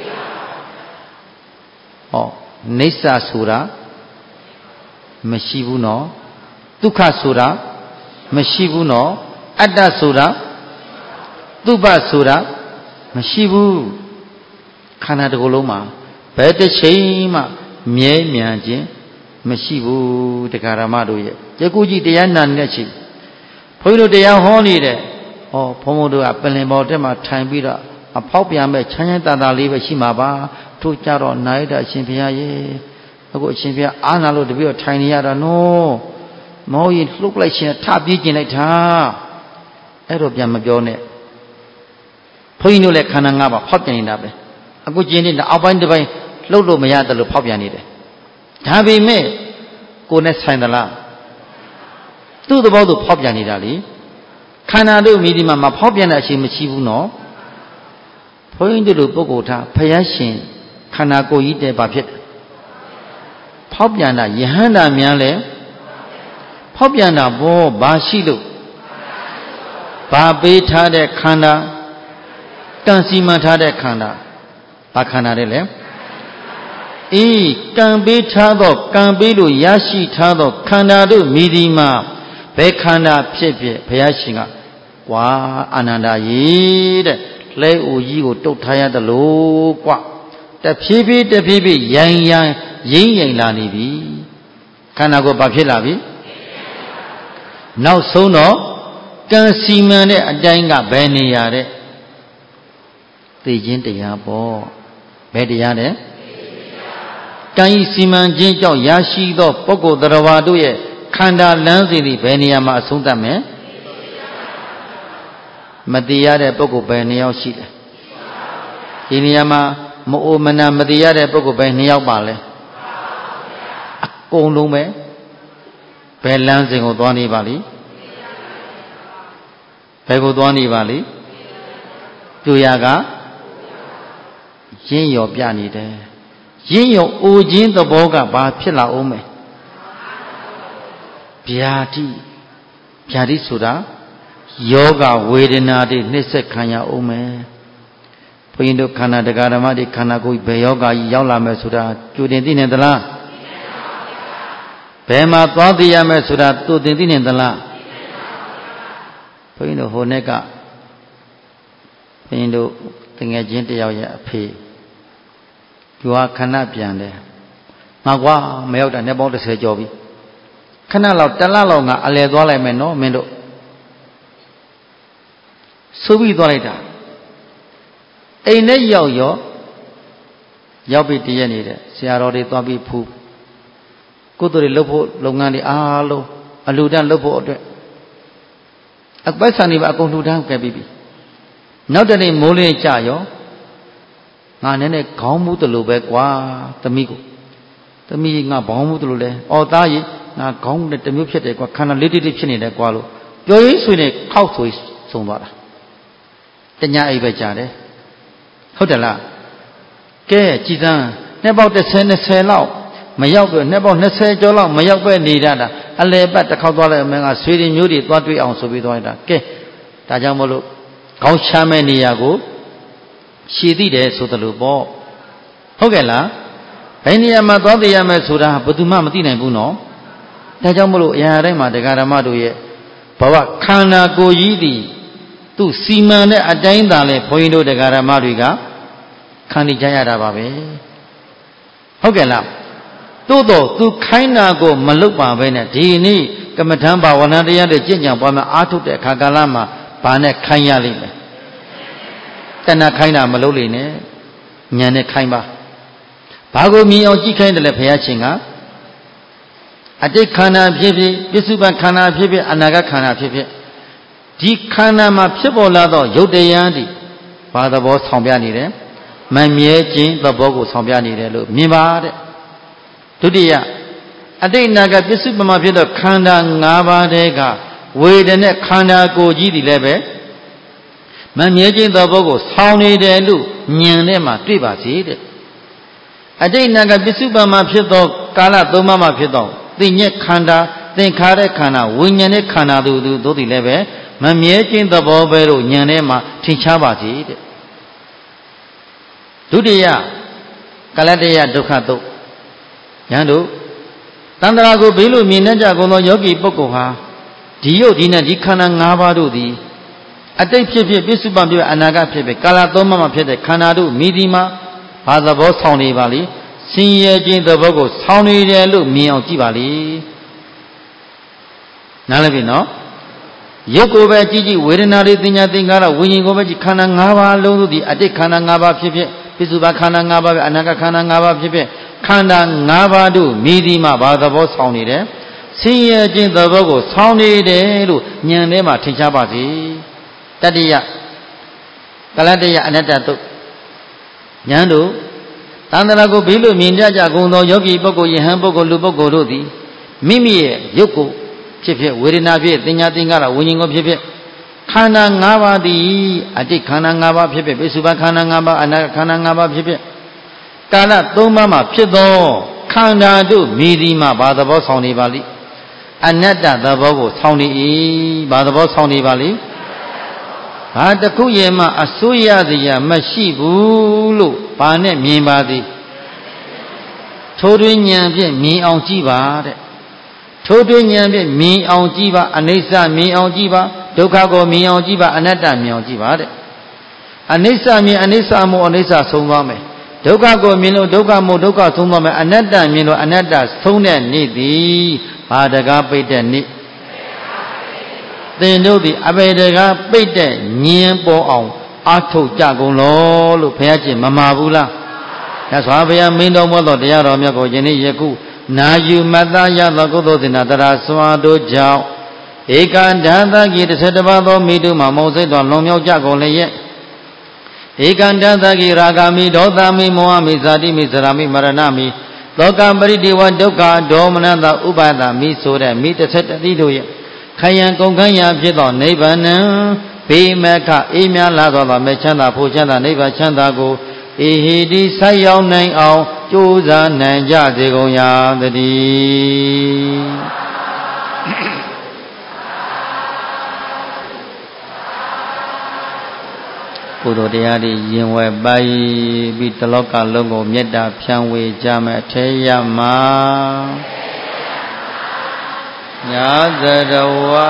ဟောနိစ္စဆိုတာမရှိဘူးနော်ဒုက္ခဆိုတာမရှိဘူးနော်အတ္တဆိုတာသုဘဆိုတာမရှိဘူးခန္ဓာတစ်ခုလုံးမှာဘယ်တစ်ချိန်မှမြဲမြံခြင်းမရှိဘူးတရားဓမ္မတို့ရဲ့ကျေကူကြီးတရားနာနေတဲ့ချိန်ဘုန်းကြီးတို့တရားဟောနေတဲ့ဘုန်းတို့ကပလင်ပေါ်တက်မှာထိုင်ပြီးတော့အဖောက်ပြန်မဲ့ချမ်းချမ်းသာသာလေးပဲရှိမှာပါထို့ကြတော့နာရတဲ့အရှင်ဘုရားရေအခုအရှင်ဘုရားအာနာလို့တပည့်တော်ထိုင်နေရတာနော်မောရင်လှုပ်လိုက်ရှင်ထပြေးကျင်လိုက်တာအဲ့တော့ပြန်မပြောနဲ့ဘုန်းကြီးတို့လည်းခန္ဓာ၅ပါးဖောက်ပြန်နေတာပဲအခုကျင်နေတာအောက်ပိုင်းတစ်ပိုင်းလှုပ်လို့မရတယ်လို့ဖောက်ပြန်နေတယ်ဒါပေမဲ့ကိုယ်နဲ့ဆိုင်သလားသူ့သဘောသူဖောက်ပြန်နေတာလေခန္ဓာတို့မိဒီမှာဖောက်ပြန်တဲ့အချိန်မရှိဘူးနော်ဘုန်းကြီးတို့ပုဂ္ဂိုလ်ထားဖယားရှင်ခန္ဓာကိုယ်ကြီးတဲ့ဘာဖြစ်ဖောက်ပြန်တာယဟန္တာများလဲဖောက်ပြန်တာဘောဘာရှိလို့ဘာပေးထားတဲ့ခန္ဓာကံစီမံထားတဲ့ခန္ဓာဘာခန္ဓာတဲ့လဲအေးကံပေးထားသောကံပေးလို့ရရှိထားသောခန္ဓာတို့မိဒီမှာဘယ်ခန္ဓာဖြစ်ဖြစ်ဘုရားရှင်ကကွာအာနန္ဒာရေတဲ့လဲအိုကြီးကိုတုတ်ထားရတယ်လို့ကွာတဖြည်းဖြည်းရိုင်ရိမ့်လာနေပြီခန္ဓာကိုယ်ဘာဖြစ်လာပြီနောက်ဆုံးတော့ကံစီမံတဲ့အတိုင်းကဘယ်နေရတဲ့သိခြင်းတရားပေါ့ဘယ်တရားလဲကံဤစီမံခြင်းကြောင့်ရရှိသောပုဂ္ဂိုလ်တရားဝါတို့ရဲ့ခန္ဓာလမ်းစဉ်ဒီဘယ်နေရာမှာအဆုံးသတ်မယ်မတရားတဲ့ပုဂ္ဂိုလ်ဘယ်နှယောက်ရှိလဲဒီနေရာမှာမအိုမနာမတရားတဲ့ပုဂ္ဂိုလ်ဘယ်နှယောက်ပါလဲအကုန်လုံးပဲဘယ်လမ်းစဉ်ကိုသွားနေပါလိဘယ်ကိုသွားနေပါလိသူရကရင်းရော်ပြနေတယ်ရင်းရော်အိုခြင်းသဘောကဘာဖြစ်လာအောင်မယ်ဗျာတိဆိုတာယောဂဝေဒနာတွေနှိစ္စခံရအောင်မယ်ဘုန်းကြီးတို့ခန္ဓာတရားဓမ္မတွေခန္ဓာကိုယ်ဘယ်ယောဂကြီးရောက်လာမယ်ဆိုတာကြိုတင်သိနေသလားဘယ်မှာသွားသိရမယ်ဆိုတာသူတင်သိနေသလားဘုန်းကြီးတို့ဟိုနေ့ကဘုန်းကြီးတို့တငယ်ချင်းတယောက်ရဲ့အဖေသူကခဏပြန်တယ်ငါကွာမရောက်တာနှစ်ပေါင်း30ကျော်ပြီခဏလောက်တစ်လလောက်ငါအလဲသွားလိုက်မယ်နော်မင်းတို့ဆိုပြီးသွားလိုက်တာအိမ်နဲ့ရောက်ပြီးတည့်ရနေတဲ့ဆရာတော်တွေသွားပြီးဖူးကုသိုလ်တွေလုပ်ဖို့လုပ်ငန်းတွေအားလုံးအလှူဒန်းလုပ်ဖို့အတွက်အပိုက်ဆံတွေပါအကုန်လှူဒန်းခဲ့ပြီးပြီနောက်တနေ့မိုးလင်းကြရောငါနဲ့ခေါင်းမူးတလို့ပဲကွာသမီးငါဘောင်းမူးတလို့လဲအော်သားကြီးငါခေါင်းနဲ့တမျိုးဖြစ်တယ်ကွာခန္ဓာလေးတိတိဖြစ်နေတယ်ကွာလို့ပြောရင်းဆွေနဲ့ခောက်ဆွေဆုံးသွားတာတညာအိပ်ပဲကြားတယ်ဟုတ်တယ်လားကဲကြည်စမ်းနှစ်ပေါက်20လောက်မရောက်တော့နှစ်ပေါက်20ကျော်လောက်မရောက်ပဲနေရတာအလဲပတ်တစ်ခေါက်သွားလိုက်အမင်းကဆွေတွေမျိုးတွေသွားတွေ့အောင်ဆိုပြီးသွားလိုက်တာကဲဒါကြောင့်မလို့ခေါင်းချမ်းမဲ့နေရာကိုရှည်သိတယ်ဆိုတယ်လို့ပေါ့ဟုတ်ကဲ့လားဘယ်နေရာမှာသွားသိရမယ်ဆိုတာဘယ်သူမှမသိနိုင်ဘူးနော်ဒါကြောင့်မလို့အရာတိုင်းမှာတရားဓမ္မတို့ရဲ့ဘဝခန္ဓာကိုယ်ကြီးသည်သူစီမံတဲ့အတိုင်းသာလဲဘုန်းကြီးတို့တရားဓမ္မတွေကခံနေကြရတာပါပဲဟုတ်ကဲ့လားသို့တော့သူခိုင်းတာကိုမလုပ်ပါပဲနဲ့ဒီနေ့ကမ္မထံဘာဝနာတရားတွေကျင့်ကြံပွားများအားထုတ်တဲ့အခါကာလမှာဘာနဲ့ခိုင်းရလိမ့်မယ်တဏှာခိုင်းတာမလုပ်လိမ့်နဲ့ဉာဏ်နဲ့ခိုင်းပါဘာကိုမြင်အောင်ကြည့်ခိုင်းတယ်လဲဘုရားရှင်ကအတိတ်ခန္ဓာဖြစ်ဖြစ်ပစ္စုပန်ခန္ဓာဖြစ်ဖြစ်အနာဂတ်ခန္ဓာဖြစ်ဖြစ်ဒီခန္ဓာမှာဖြစ်ပေါ်လာသောရုပ်တရားတွေဘာသဘောဆောင်ပြနေတယ်မမြဲခြင်းသဘောကိုဆောင်ပြနေတယ်လို့မြင်ပါတဲ့ဒုတိယအတိတ်နာကပစ္စုပန်မှာဖြစ်သောခန္ဓာ၅ပါးတည်းကဝေဒနဲ့ခန္ဓာကိုယ်ကြီးတွေလည်းပဲမမြဲခြင်းသဘောကိုဆောင်နေတယ်လို့ဉာဏ်နဲ့မှတွေ့ပါစေတဲ့အတိတ်နာကပစ္စုပန်မှာဖြစ်သောကာလ၃ပါးမှာဖြစ်သောသိဉ္ဇခန္ဓာသင်္ခါရခန္ဓာဝိညာဉ်နဲ့ခန္ဓာတို့သည်လည်းပဲမမြဲခြင်းသဘောပဲလို့ဉာဏ်နဲ့မှထင်ရှားပါစေတဲ့ဒုတိယကလတ္တယဒုက္ခတုတ်ဉာဏ်တို့တန္တရာကိုဘေးလို့မြင်တတ်ကြကုန်သောယောဂီပုဂ္ဂိုလ်ဟာဒီယုတ်ဒီနဲ့ဒီခန္ဓာ၅ပါးတို့သည်အတိတ်ဖြစ်ဖြစ်ပစ္စုပန်ဖြစ်ဖြစ်အနာဂတ်ဖြစ်ဖြစ်ကာလသုံးပါးမှာဖြစ်တဲ့ခန္ဓာတို့မိဒီမှာဘာသဘောဆောင်နေပါလိဆင်းရဲခြင်းသဘောကိုဆောင်နေတယ်လို့မြင်အောင်ကြည့်ပါလိနားလည်ပြီနော်ရုပ်ကိုပဲကြည့်ဝေဒနာတွေသင်ညာသင်္ကာရဝိညာဉ်ကိုပဲကြည့်ခန္ဓာ၅ပါးလုံးတို့သည်အတိတ်ခန္ဓာ၅ပါးဖြစ်ဖြစ်ပစ္စုပန်ခန္ဓာ၅ပါးဖြစ်အနာဂတ်ခန္ဓာ၅ပါးဖြစ်ဖြစ်ခန္ဓာ၅ပါးတို့မိဒီမှာဘာသဘောဆောင်နေတယ်ဆင်းရဲခြင်းသဘောကိုဆောင်နေတယ်လို့ဉာဏ်ထဲမှာထင်ရှားပါစေတတိယကလတ္တယအနတ္တတုတ်ဉာဏ်တို့တန္တရာကိုဘေးလို့မြင်ကြကုန်သောယောဂီပုဂ္ဂိုလ်ယဟန်ပုဂ္ဂိုလ်လူပုဂ္ဂိုလ်တို့သည်မိမိရဲ့ရုပ်ကိုဖြစ်ဖြစ်ဝေဒနာဖြစ်သင်ညာသင်္ကာရဝိညာဉ်ကိုဖြစ်ဖြစ်န္ဓာ၅ပါးသည်အတိတ်ခန္ဓာ၅ပါးဖြစ်ဖြစ်ပိစုပန်ခန္ဓာ၅ပါးအနာခန္ဓာ၅ပါးဖြစ်ဖြစ်ကာလ၃ပါးမှာဖြစ်သောခန္ဓာတို့မြည်သည်မှာဘာသဘောဆောင်နေပါလိအနတ္တသဘောကိုဆောင်နေ၏ဘာသဘောဆောင်နေပါလိဘာတခုရဲ့မှအစိုးရစရာမရှိဘူးလို့ဘာနဲ့မြင်ပါသည်ထိုးတွင်ဉာဏ်ဖြင့်မြင်အောင်ကြည့်ပါတဲ့ထိုးတွင်ဉာဏ်ဖြင့်မြင်အောင်ကြည့်ပါအနိစ္စမြင်အောင်ကြည့်ပါဒုက္ခကိုမြင်အောင်ကြည့်ပါအနတ္တမြင်အောင်ကြည့်ပါတဲ့အနိစ္စမြင်အနိစ္စမို့အနိစ္စဆုံးသွားမယ်ဒုက္ခကိုမြင်လို့ဒုက္ခမို့ဒုက္ခဆုံးသွားမယ်အနတ္တမြင်လို့အနတ္တဆုံးတဲ့နေ့သည်ဘာတကားပိတ်တဲ့နေ့သင်တို့သည်အဘေတကားပိတ်တဲ့ဉာဏ်ပေါ်အောင်အာထုတ်ကြကုန်လောလို့ဘုရားရှင်မမှာဘူးလားမြတ်စွာဘုရားမင်းတော်မူသောတရားတော်မြတ်ကိုယနေ့ယခုနာယူမတ္တရသောကုသိုလ်သင်္နာတရာစွာတို့ကြောင့်ဧကန္တသကိ11ပါးသောမိတုမှာမုံစိတ်တော်လွန်မြောက်ကြကုန်လျက်ဧကန္တသကိရာဂမိဒေါသမိမောဟမိဇာတိမိဇရာမိမရဏမိလောကပရိဒေဝဒုက္ခဒေါမနတဥပါဒမိဆိုတဲ့မိ11တိတို့ရဲ့ခယံကုန်ခန်းရာဖြစ်သောနိဗ္ဗာန်ဘေးမခအေးမြလာသောမေချမ်းသာဖို့ချမ်းသာနိဗ္ဗာန်ချမ်းသာကိုဧဟိတိဆက်ရောက်နိုင်အောင်ကြိုးစားနိုင်ကြစေကုန်ရာတည်းကုသိုလ်တရားတွေရင်ဝယ်ပါyiပြီးတလောကလုံးကိုမေတ္တာဖြန့်ဝေကြမယ်အထေရမှာညာဇရဝါ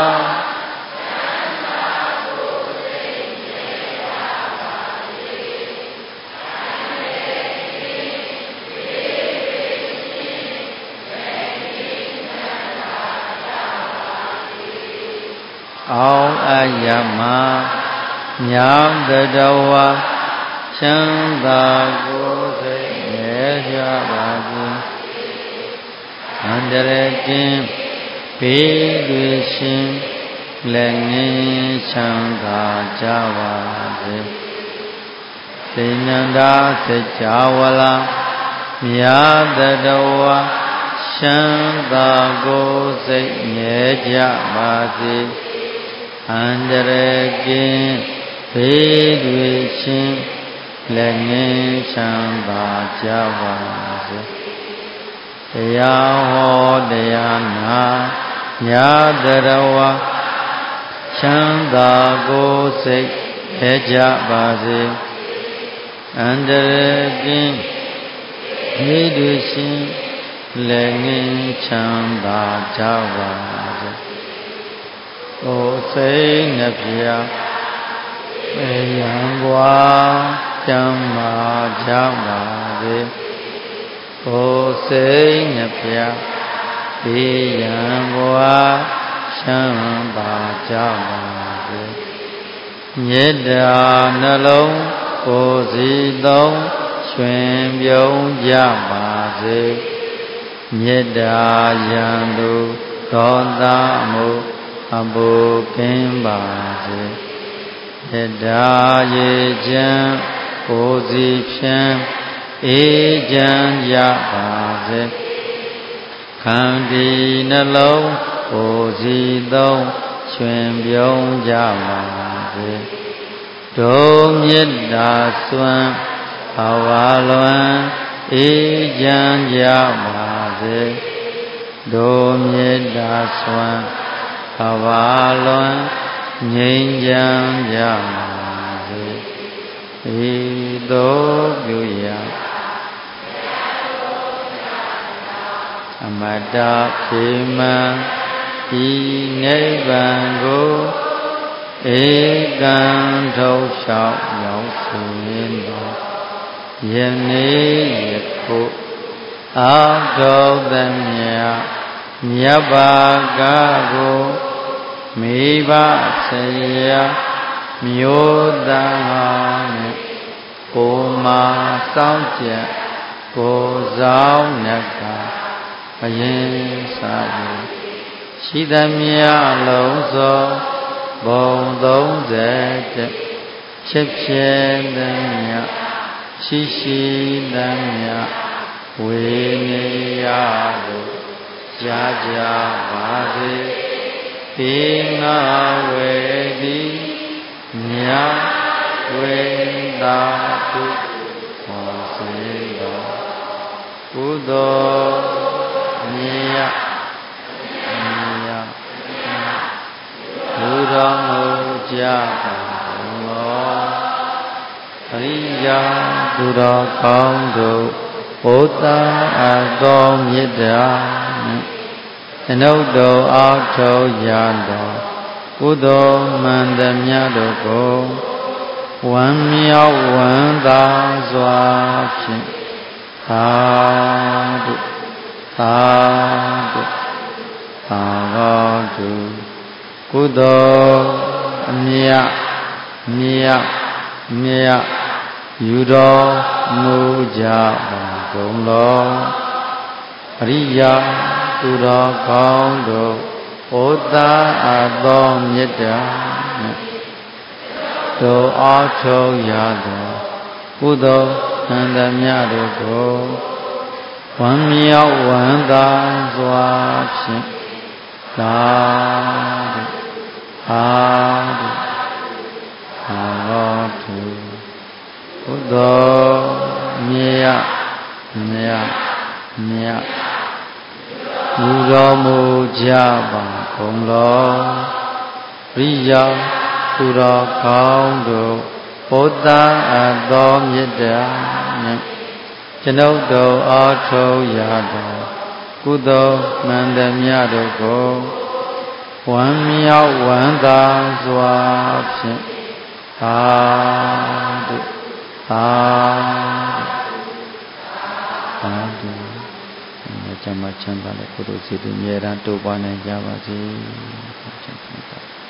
အောင်အယမညာတတဝါချမ်းသာကိုယ်စိတ်နေကြပါစေအန္တရာယ်ကင်းဘေးတွေရှင်လက်ငင်းချမ်းသာကြပါစေသိဉ္ဇာစัจ java လာမြတ်တတဝါချမ်းသာကိုယ်စိတ်နေကြပါစေအန္တရာယ်ကင်းဘေးတွေရှင်လက်ငင်းချမ်းသာကြပါစေတရားဟောတရားနာညာတရဝါချမ်းသာကိုယ်စိတ်နေကြပါစေအန္တရာယ်ကင်းဘေးတွေရှင်လက်ငင်းချမ်းသာကြပါစေကိုယ်စိတ်နှပြပေယံဘွာကျမ်းမာကြပါစေကိုယ်စိတ်နှပြပေယံဘွာချမ်းသာကြပါစေမေတ္တာနှလုံးကိုယ်စီသုံးရွှင်ပြုံးကြပါစေမေတ္တာယံသူဒေါသမှုအဘုကင်းပါစေမေတ္တာရေချမ်းကိုယ်စီဖြန်းအေးချမ်းကြပါစေခန္တီနှလုံးကိုယ်စီသုံးရွှင်ပြုံးကြပါစေဒုမေတ္တာစွမ်းဘဝလွန်အေးချမ်းကြပါစေဒုမေတ္တာစွမ်းဘဝလွန်ငြိမ်းချမ်းကြပါစေဤသို့ပြုရာအမတ္တခေမံဤနိဗ္ဗာန်ကိုဧကံထုတ်လျှောက်ရောက်စေတော်ယနေ့ယခုအာထုတ်သမျှမြတ်ဘာကကိုမိဘဆရာမျိုးသားနဲ့ကိုမာစောင့်ကြံကိုဆောင်နှကဘယင်စာရှိသမျှလုံးစုံဘုံ30ဖြစ်ဖြစ်သမျှရှိသမျှဝေနေရတို့ကြာကြပါစေသေငါဝေသည်မြတ်ဝိတာတုဟောစေတော်ကုသိုလ်မြတ်ဘုရားမူကြပါလောအရိယာသူတော်ကောင်းတို့ဘုဒ္ဓအသောမေတ္တာနှင့်ကျွန်ုပ်တို့အားထုတ်ရတော်ကုသိုလ်မှန်သမျှတို့ကိုဝမ်းမြောက်ဝမ်းသာစွာဖြင့်သာဓုသာဓုသာဓုကုသိုလ်အမြတ်ယူတော်မူကြပါကုန်လောအရိယာသူတော်ကောင်းတို့ဘုဒ္ဓအသောမေတ္တာနှင့်တို့အားထုတ်ရသောကုသိုလ်သံသမျှတို့ကိုဝမ်းမြောက်ဝမ်းသာစွာဖြင့်သာဓုသာဓုသာဓုကုသိုလ်မြတ်ယူတော်မူကြပါကုန်လောရိယာသူတော်ကောင်းတို့ဘုဒ္ဓအသောမေတ္တာနှင့်ကျွန်ုပ်တို့အားထုတ်ရသောကုသိုလ်မှန်သမျှတို့ကိုဝမ်းမြောက်ဝမ်းသာစွာဖြင့်သာဓုသာဓုကျမ်းမှာချမ်းသာတဲ့ကုသိုလ်စိတ်တွေအမြဲတမ်းတိုးပွားနိုင်ကြပါစေ